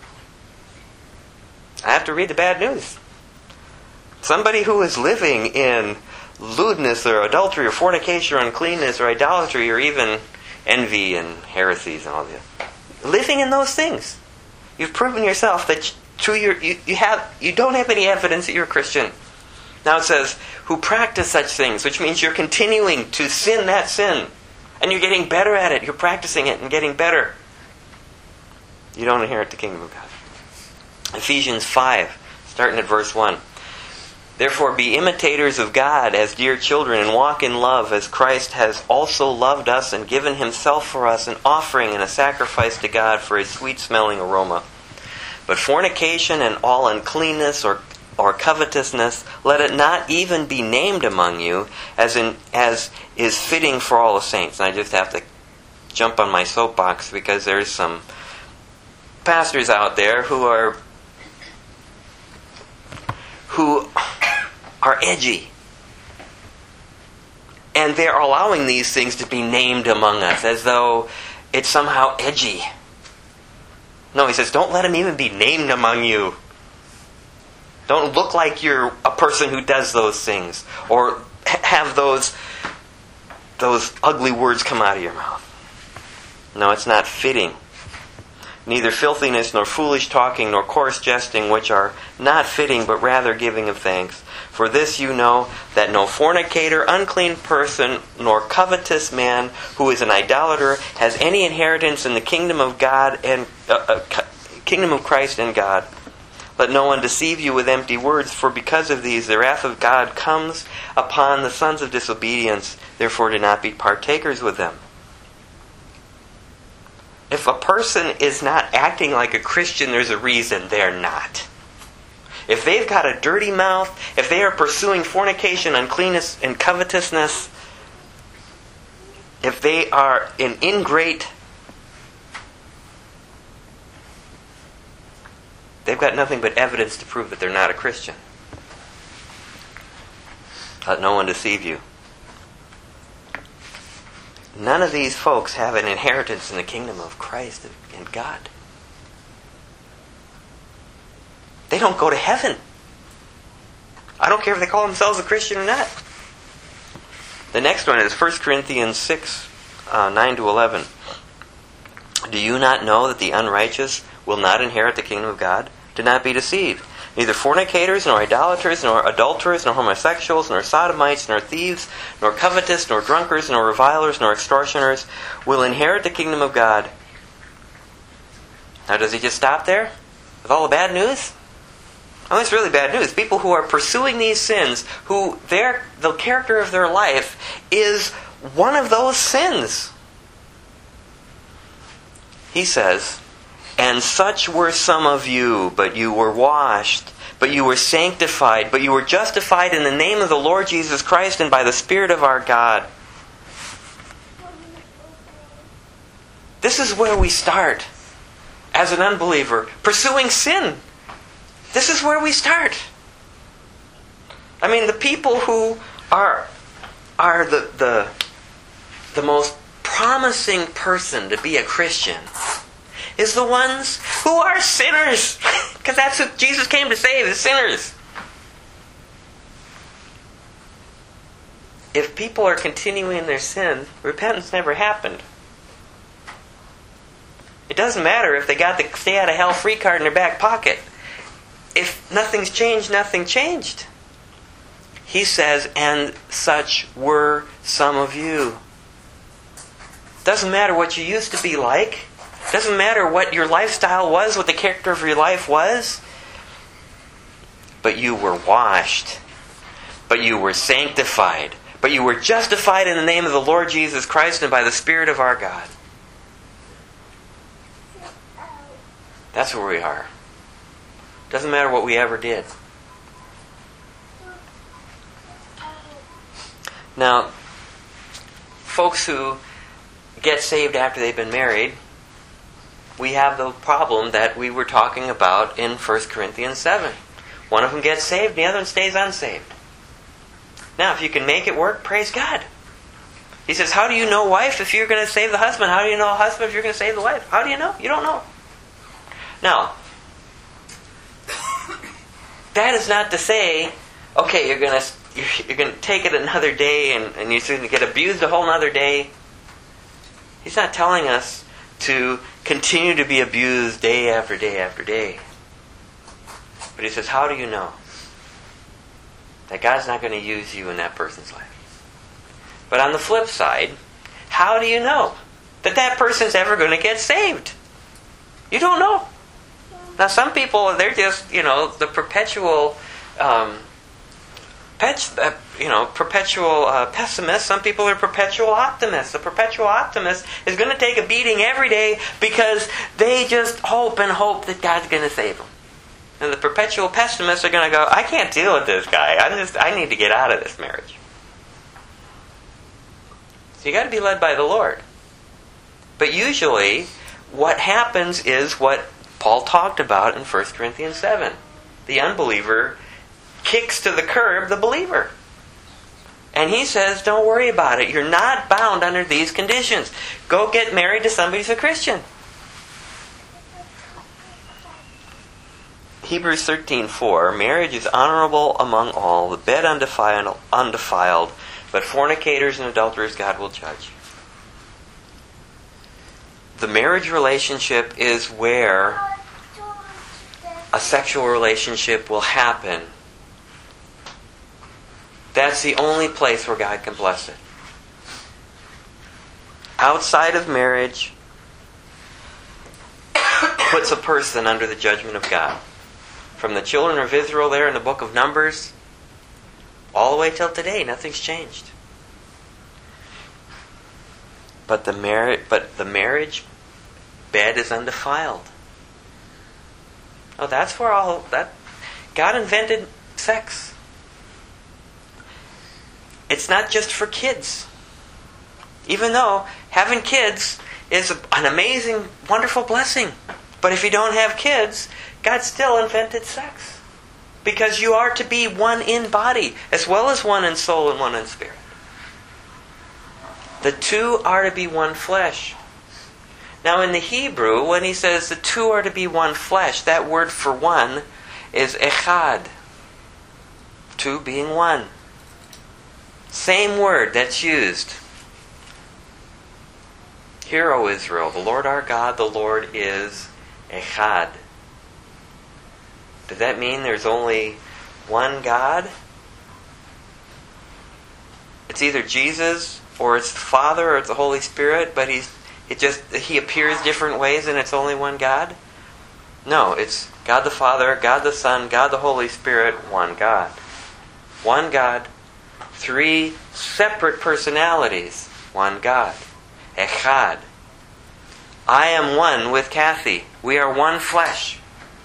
I have to read the bad news. Somebody who is living in lewdness or adultery or fornication or uncleanness or idolatry or even envy and heresies and all that. Living in those things. You've proven yourself that you don't have any evidence that you're a Christian. Now it says, who practice such things, which means you're continuing to sin that sin. And you're getting better at it. You're practicing it and getting better. You don't inherit the kingdom of God. Ephesians 5, starting at verse 1. Therefore be imitators of God as dear children, and walk in love as Christ has also loved us and given himself for us, an offering and a sacrifice to God for a sweet-smelling aroma. But fornication and all uncleanness or covetousness, let it not even be named among you, as is fitting for all the saints. And I just have to jump on my soapbox because there's some pastors out there who are edgy. And they're allowing these things to be named among us as though it's somehow edgy. No, he says, don't let them even be named among you. Don't look like you're a person who does those things or have those ugly words come out of your mouth. No, it's not fitting. neither filthiness, nor foolish talking, nor coarse jesting, which are not fitting, but rather giving of thanks. For this you know, that no fornicator, unclean person, nor covetous man, who is an idolater, has any inheritance in the kingdom of God and kingdom of Christ and God. Let no one deceive you with empty words, for because of these the wrath of God comes upon the sons of disobedience. Therefore do not be partakers with them. If a person is not acting like a Christian, there's a reason they're not. If they've got a dirty mouth, if they are pursuing fornication, uncleanness, and covetousness, if they are an ingrate, they've got nothing but evidence to prove that they're not a Christian. Let no one deceive you. None of these folks have an inheritance in the kingdom of Christ and God. They don't go to heaven. I don't care if they call themselves a Christian or not. The next one is 1 Corinthians 6, 9 to 11. Do you not know that the unrighteous will not inherit the kingdom of God? Do not be deceived. Neither fornicators, nor idolaters, nor adulterers, nor homosexuals, nor sodomites, nor thieves, nor covetous, nor drunkards, nor revilers, nor extortioners will inherit the kingdom of God. Now, does he just stop there? With all the bad news? Oh, it's really bad news. People who are pursuing these sins, who the character of their life is one of those sins. He says, and such were some of you, but you were washed, but you were sanctified, but you were justified in the name of the Lord Jesus Christ and by the Spirit of our God. This is where we start as an unbeliever, pursuing sin. This is where we start. I mean, the people who are the most promising person to be a Christian is the ones who are sinners. Because that's who Jesus came to save, is sinners. If people are continuing in their sin, repentance never happened. It doesn't matter if they got the stay out of hell free card in their back pocket. If nothing's changed, nothing changed. He says, and such were some of you. Doesn't matter what you used to be like. Doesn't matter what your lifestyle was, what the character of your life was. But you were washed. But you were sanctified. But you were justified in the name of the Lord Jesus Christ and by the Spirit of our God. That's where we are. Doesn't matter what we ever did. Now, folks who get saved after they've been married, we have the problem that we were talking about in 1 Corinthians 7. One of them gets saved, the other one stays unsaved. Now, if you can make it work, praise God. He says, how do you know, wife, if you're going to save the husband? How do you know, husband, if you're going to save the wife? How do you know? You don't know. Now, that is not to say, okay, you're going to take it another day and you're going to get abused a whole other day. He's not telling us to continue to be abused day after day after day. But he says, how do you know that God's not going to use you in that person's life? But on the flip side, how do you know that that person's ever going to get saved? You don't know. Now, some people, they're just, the perpetual pessimists. Some people are perpetual optimists. The perpetual optimist is going to take a beating every day because they just hope that God's going to save them. And the perpetual pessimists are going to go, I can't deal with this guy. I need to get out of this marriage. So you got to be led by the Lord. But usually, what happens is what Paul talked about in 1 Corinthians 7. The unbeliever kicks to the curb the believer. And he says, don't worry about it. You're not bound under these conditions. Go get married to somebody who's a Christian. Hebrews 13:4, marriage is honorable among all, the bed undefiled, but fornicators and adulterers God will judge. the marriage relationship is where a sexual relationship will happen. That's the only place where God can bless it. Outside of marriage puts a person under the judgment of God. From the children of Israel there in the book of Numbers, all the way till today, nothing's changed. But the marriage bed is undefiled. Oh, that's where all that God invented sex. It's not just for kids. Even though having kids is an amazing, wonderful blessing. But if you don't have kids, God still invented sex. Because you are to be one in body, as well as one in soul and one in spirit. The two are to be one flesh. Now in the Hebrew, when he says the two are to be one flesh, that word for one is echad. Two being one. Same word that's used. Hear, O Israel, the Lord our God, the Lord is echad. Does that mean there's only one God? It's either Jesus, or it's the Father, or it's the Holy Spirit, but He appears different ways and it's only one God? No, it's God the Father, God the Son, God the Holy Spirit, one God. One God, three separate personalities, one God. Echad. I am one with Kathy. We are one flesh.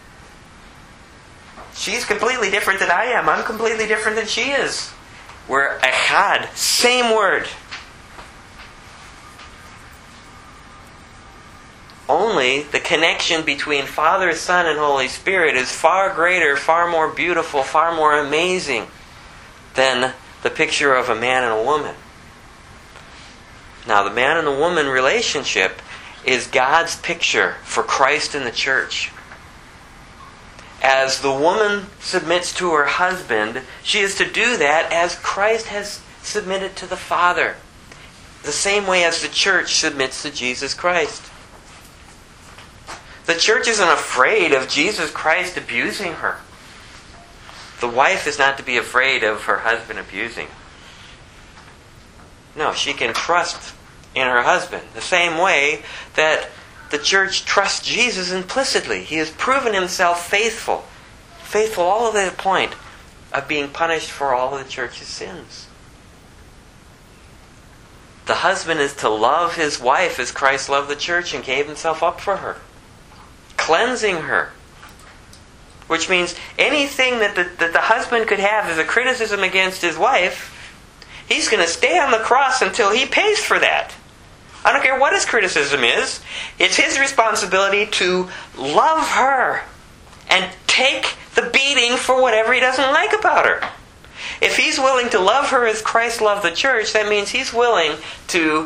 She's completely different than I am. I'm completely different than she is. We're echad. Same word. Only the connection between Father, Son, and Holy Spirit is far greater, far more beautiful, far more amazing than the picture of a man and a woman. Now, the man and the woman relationship is God's picture for Christ and the church. As the woman submits to her husband, she is to do that as Christ has submitted to the Father. The same way as the church submits to Jesus Christ. The church isn't afraid of Jesus Christ abusing her. The wife is not to be afraid of her husband abusing. No, she can trust in her husband. The same way that the church trusts Jesus implicitly. He has proven himself faithful. Faithful all the way to the point of being punished for all of the church's sins. The husband is to love his wife as Christ loved the church and gave himself up for her. Cleansing her. Which means anything that the husband could have as a criticism against his wife, he's going to stay on the cross until he pays for that. I don't care what his criticism is. It's his responsibility to love her and take the beating for whatever he doesn't like about her. If he's willing to love her as Christ loved the church, that means he's willing to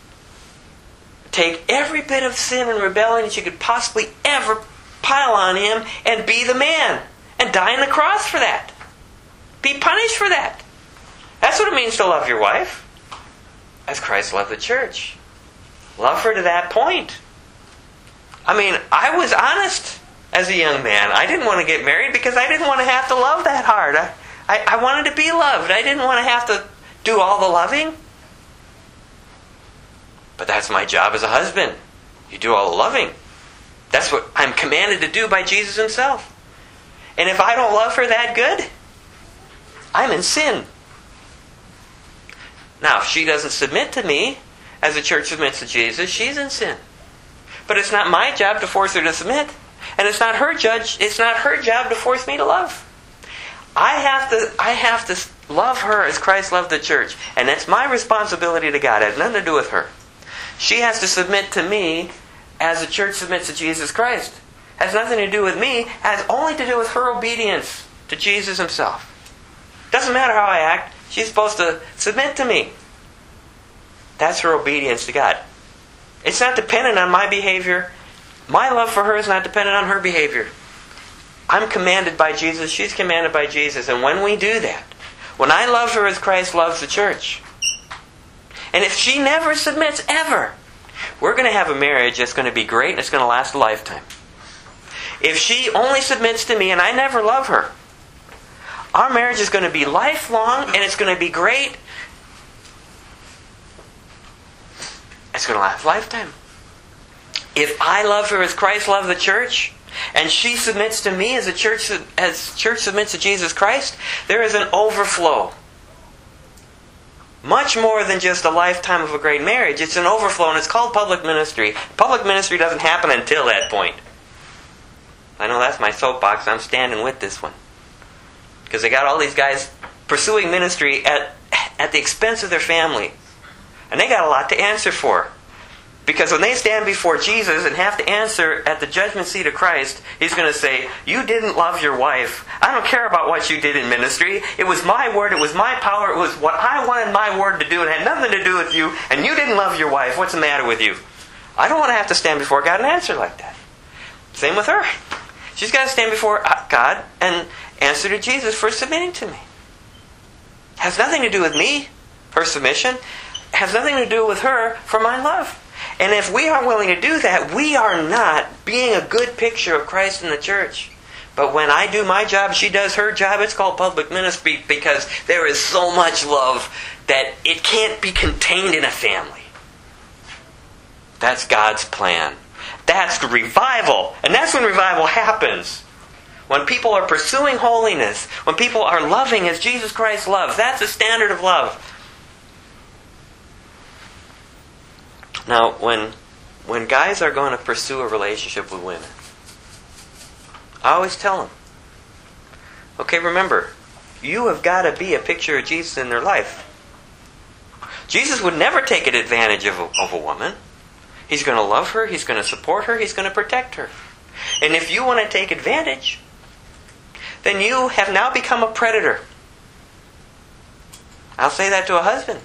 take every bit of sin and rebellion that you could possibly ever pile on him and be the man and die on the cross for that. Be punished for that. That's what it means to love your wife as Christ loved the church. Love her to that point. I mean, I was honest as a young man. I didn't want to get married because I didn't want to have to love that hard. I wanted to be loved. I didn't want to have to do all the loving. But that's my job as a husband. You do all the loving. That's what I'm commanded to do by Jesus himself. And if I don't love her that good, I'm in sin. Now, if she doesn't submit to me, as the church submits to Jesus, she's in sin. But it's not my job to force her to submit. And it's not her job to force me to love. I have to love her as Christ loved the church. And that's my responsibility to God. It has nothing to do with her. She has to submit to me as the church submits to Jesus Christ. It has nothing to do with me. It has only to do with her obedience to Jesus himself. Doesn't matter how I act. She's supposed to submit to me. That's her obedience to God. It's not dependent on my behavior. My love for her is not dependent on her behavior. I'm commanded by Jesus. She's commanded by Jesus. And when we do that, when I love her as Christ loves the church, and if she never submits ever, we're going to have a marriage that's going to be great and it's going to last a lifetime. If she only submits to me and I never love her, our marriage is going to be lifelong and it's going to be great. It's going to last a lifetime. If I love her as Christ loved the church, and she submits to me as church submits to Jesus Christ, there is an overflow. Much more than just a lifetime of a great marriage. It's an overflow, and it's called public ministry. Public ministry doesn't happen until that point. I know that's my soapbox. I'm standing with this one. Because they got all these guys pursuing ministry at the expense of their family. And they got a lot to answer for. Because when they stand before Jesus and have to answer at the judgment seat of Christ, He's going to say, you didn't love your wife. I don't care about what you did in ministry. It was my word. It was my power. It was what I wanted my word to do. It had nothing to do with you. And you didn't love your wife. What's the matter with you? I don't want to have to stand before God and answer like that. Same with her. She's got to stand before God and answer to Jesus for submitting to me. Has nothing to do with me, her submission. Has nothing to do with her for my love. And if we are willing to do that, we are not being a good picture of Christ in the church. But when I do my job, she does her job, it's called public ministry because there is so much love that it can't be contained in a family. That's God's plan. That's revival. And that's when revival happens. When people are pursuing holiness, when people are loving as Jesus Christ loves, that's the standard of love. Now, when guys are going to pursue a relationship with women, I always tell them, okay, remember, you have got to be a picture of Jesus in their life. Jesus would never take advantage of a woman. He's going to love her, He's going to support her, He's going to protect her. And if you want to take advantage, then you have now become a predator. I'll say that to a husband.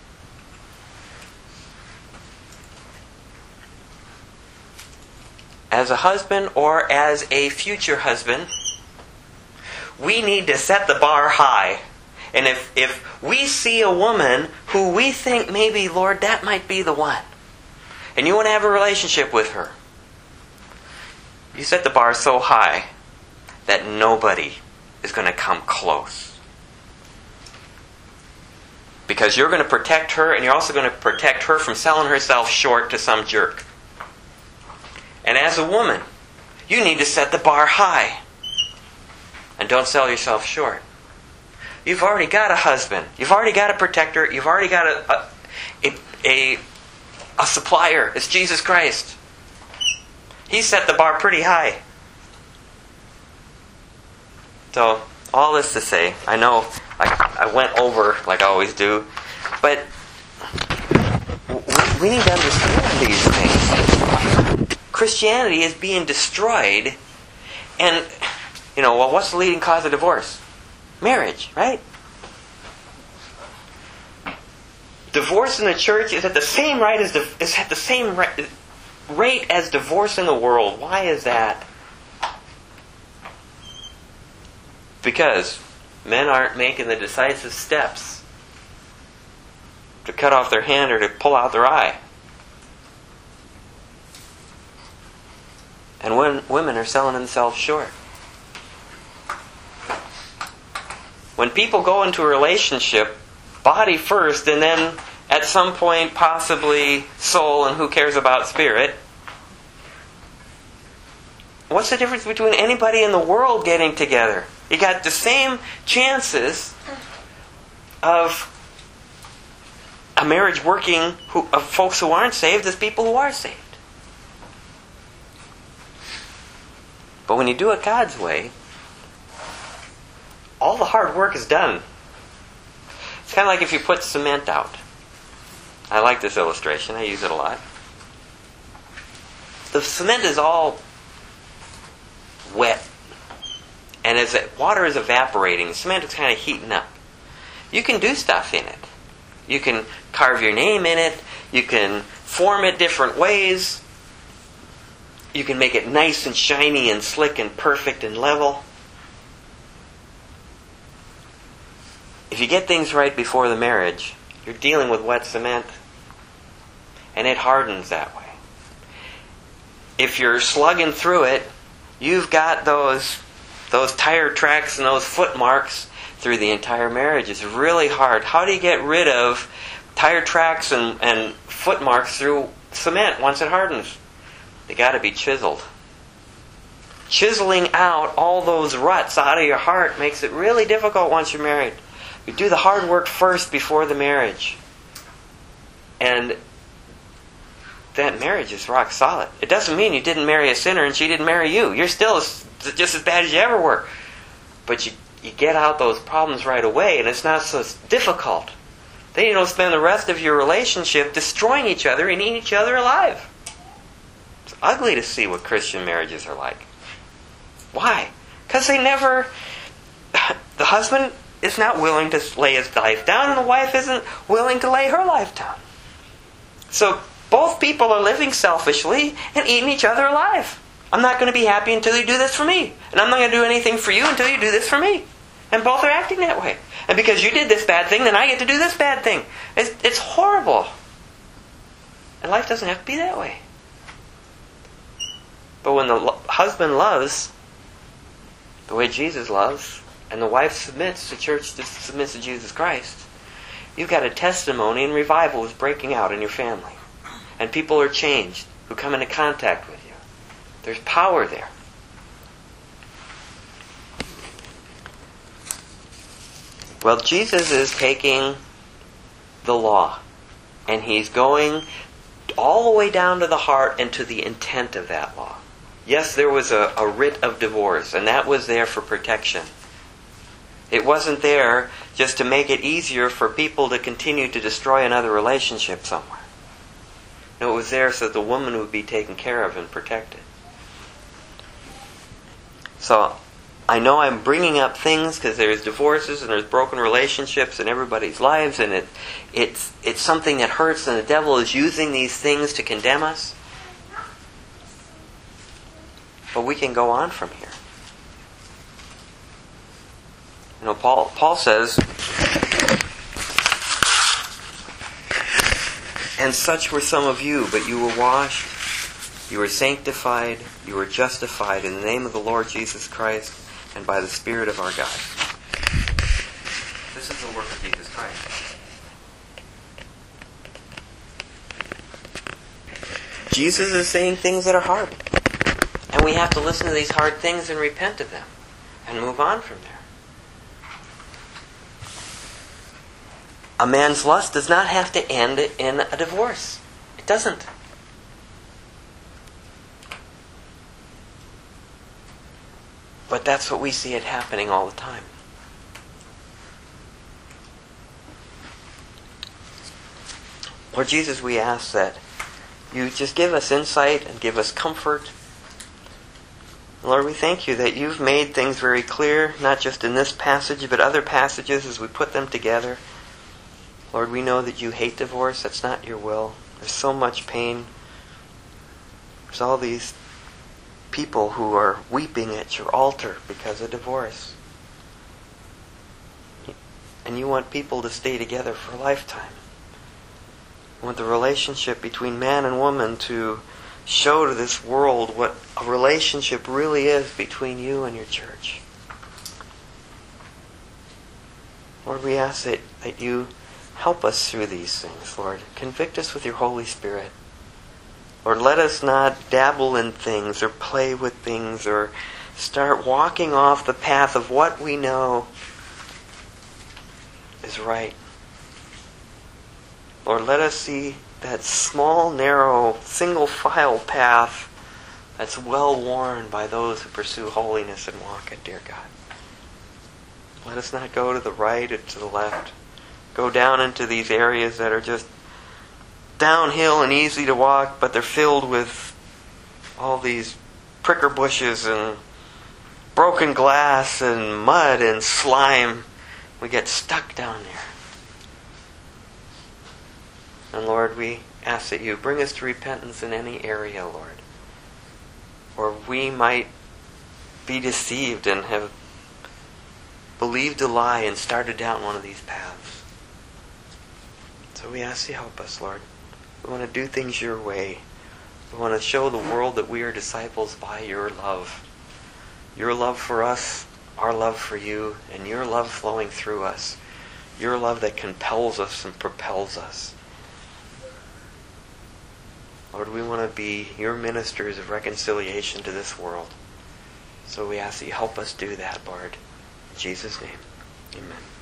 As a husband or as a future husband, we need to set the bar high. And if we see a woman who we think maybe, Lord, that might be the one, and you want to have a relationship with her, you set the bar so high that nobody is going to come close. Because you're going to protect her, and you're also going to protect her from selling herself short to some jerk. And as a woman, you need to set the bar high. And don't sell yourself short. You've already got a husband. You've already got a protector. You've already got a supplier. It's Jesus Christ. He set the bar pretty high. So, all this to say, I know I went over like I always do, but we need to understand these things. Christianity is being destroyed, and, well, what's the leading cause of divorce? Marriage, right? Divorce in the church is at the same rate as divorce in the world. Why is that? Because men aren't making the decisive steps to cut off their hand or to pull out their eye. And when women are selling themselves short. When people go into a relationship, body first, and then at some point possibly soul, and who cares about spirit, what's the difference between anybody in the world getting together? You got the same chances of a marriage working of folks who aren't saved as people who are saved. But when you do it God's way, all the hard work is done. It's kind of like if you put cement out. I like this illustration. I use it a lot. The cement is all wet. And as the water is evaporating, the cement is kind of heating up. You can do stuff in it. You can carve your name in it. You can form it different ways. You can make it nice and shiny and slick and perfect and level. If you get things right before the marriage, you're dealing with wet cement. and it hardens that way. If you're slugging through it, you've got those tire tracks and those foot marks through the entire marriage. It's really hard. How do you get rid of tire tracks and foot marks through cement once it hardens? They got to be chiseled. Chiseling out all those ruts out of your heart makes it really difficult once you're married. You do the hard work first before the marriage. And that marriage is rock solid. It doesn't mean you didn't marry a sinner and she didn't marry you. You're still just as bad as you ever were. But you get out those problems right away, and it's not so difficult. Then you don't spend the rest of your relationship destroying each other and eating each other alive. It's ugly to see what Christian marriages are like. Why? Because the husband is not willing to lay his life down, and the wife isn't willing to lay her life down. So both people are living selfishly and eating each other alive. I'm not going to be happy until you do this for me. And I'm not going to do anything for you until you do this for me. And both are acting that way. And because you did this bad thing, then I get to do this bad thing. It's horrible. And life doesn't have to be that way. But when the husband loves the way Jesus loves, and the wife submits, the church submits to Jesus Christ, you've got a testimony, and revival is breaking out in your family. And people are changed who come into contact with you. There's power there. Well, Jesus is taking the law, and He's going all the way down to the heart and to the intent of that law. Yes, there was a writ of divorce, and that was there for protection. It wasn't there just to make it easier for people to continue to destroy another relationship somewhere. No, it was there so that the woman would be taken care of and protected. So, I know I'm bringing up things because there's divorces and there's broken relationships in everybody's lives, and it's something that hurts, and the devil is using these things to condemn us. But we can go on from here. You know, Paul says, "And such were some of you, but you were washed, you were sanctified, you were justified in the name of the Lord Jesus Christ and by the Spirit of our God." This is the work of Jesus Christ. Jesus is saying things that are hard. And we have to listen to these hard things and repent of them and move on from there. A man's lust does not have to end in a divorce. It doesn't. But that's what we see it happening all the time. Lord Jesus, we ask that You just give us insight and give us comfort. Lord, we thank You that You've made things very clear, not just in this passage, but other passages as we put them together. Lord, we know that You hate divorce. That's not Your will. There's so much pain. There's all these people who are weeping at Your altar because of divorce. And You want people to stay together for a lifetime. You want the relationship between man and woman to show to this world what a relationship really is between You and Your church. Lord, we ask that You help us through these things, Lord. Convict us with Your Holy Spirit. Lord, let us not dabble in things or play with things or start walking off the path of what we know is right. Lord, let us see that small, narrow, single-file path that's well worn by those who pursue holiness and walk it, dear God. Let us not go to the right or to the left. Go down into these areas that are just downhill and easy to walk, but they're filled with all these pricker bushes and broken glass and mud and slime. We get stuck down there. And Lord, we ask that You bring us to repentance in any area, Lord, or we might be deceived and have believed a lie and started down one of these paths. So we ask You help us, Lord. We want to do things your way. We want to show the world that we are disciples by your love. Your love for us, our love for you, and your love flowing through us. Your love that compels us and propels us. Lord, we want to be your ministers of reconciliation to this world. So we ask that you help us do that, Lord. In Jesus' name, amen.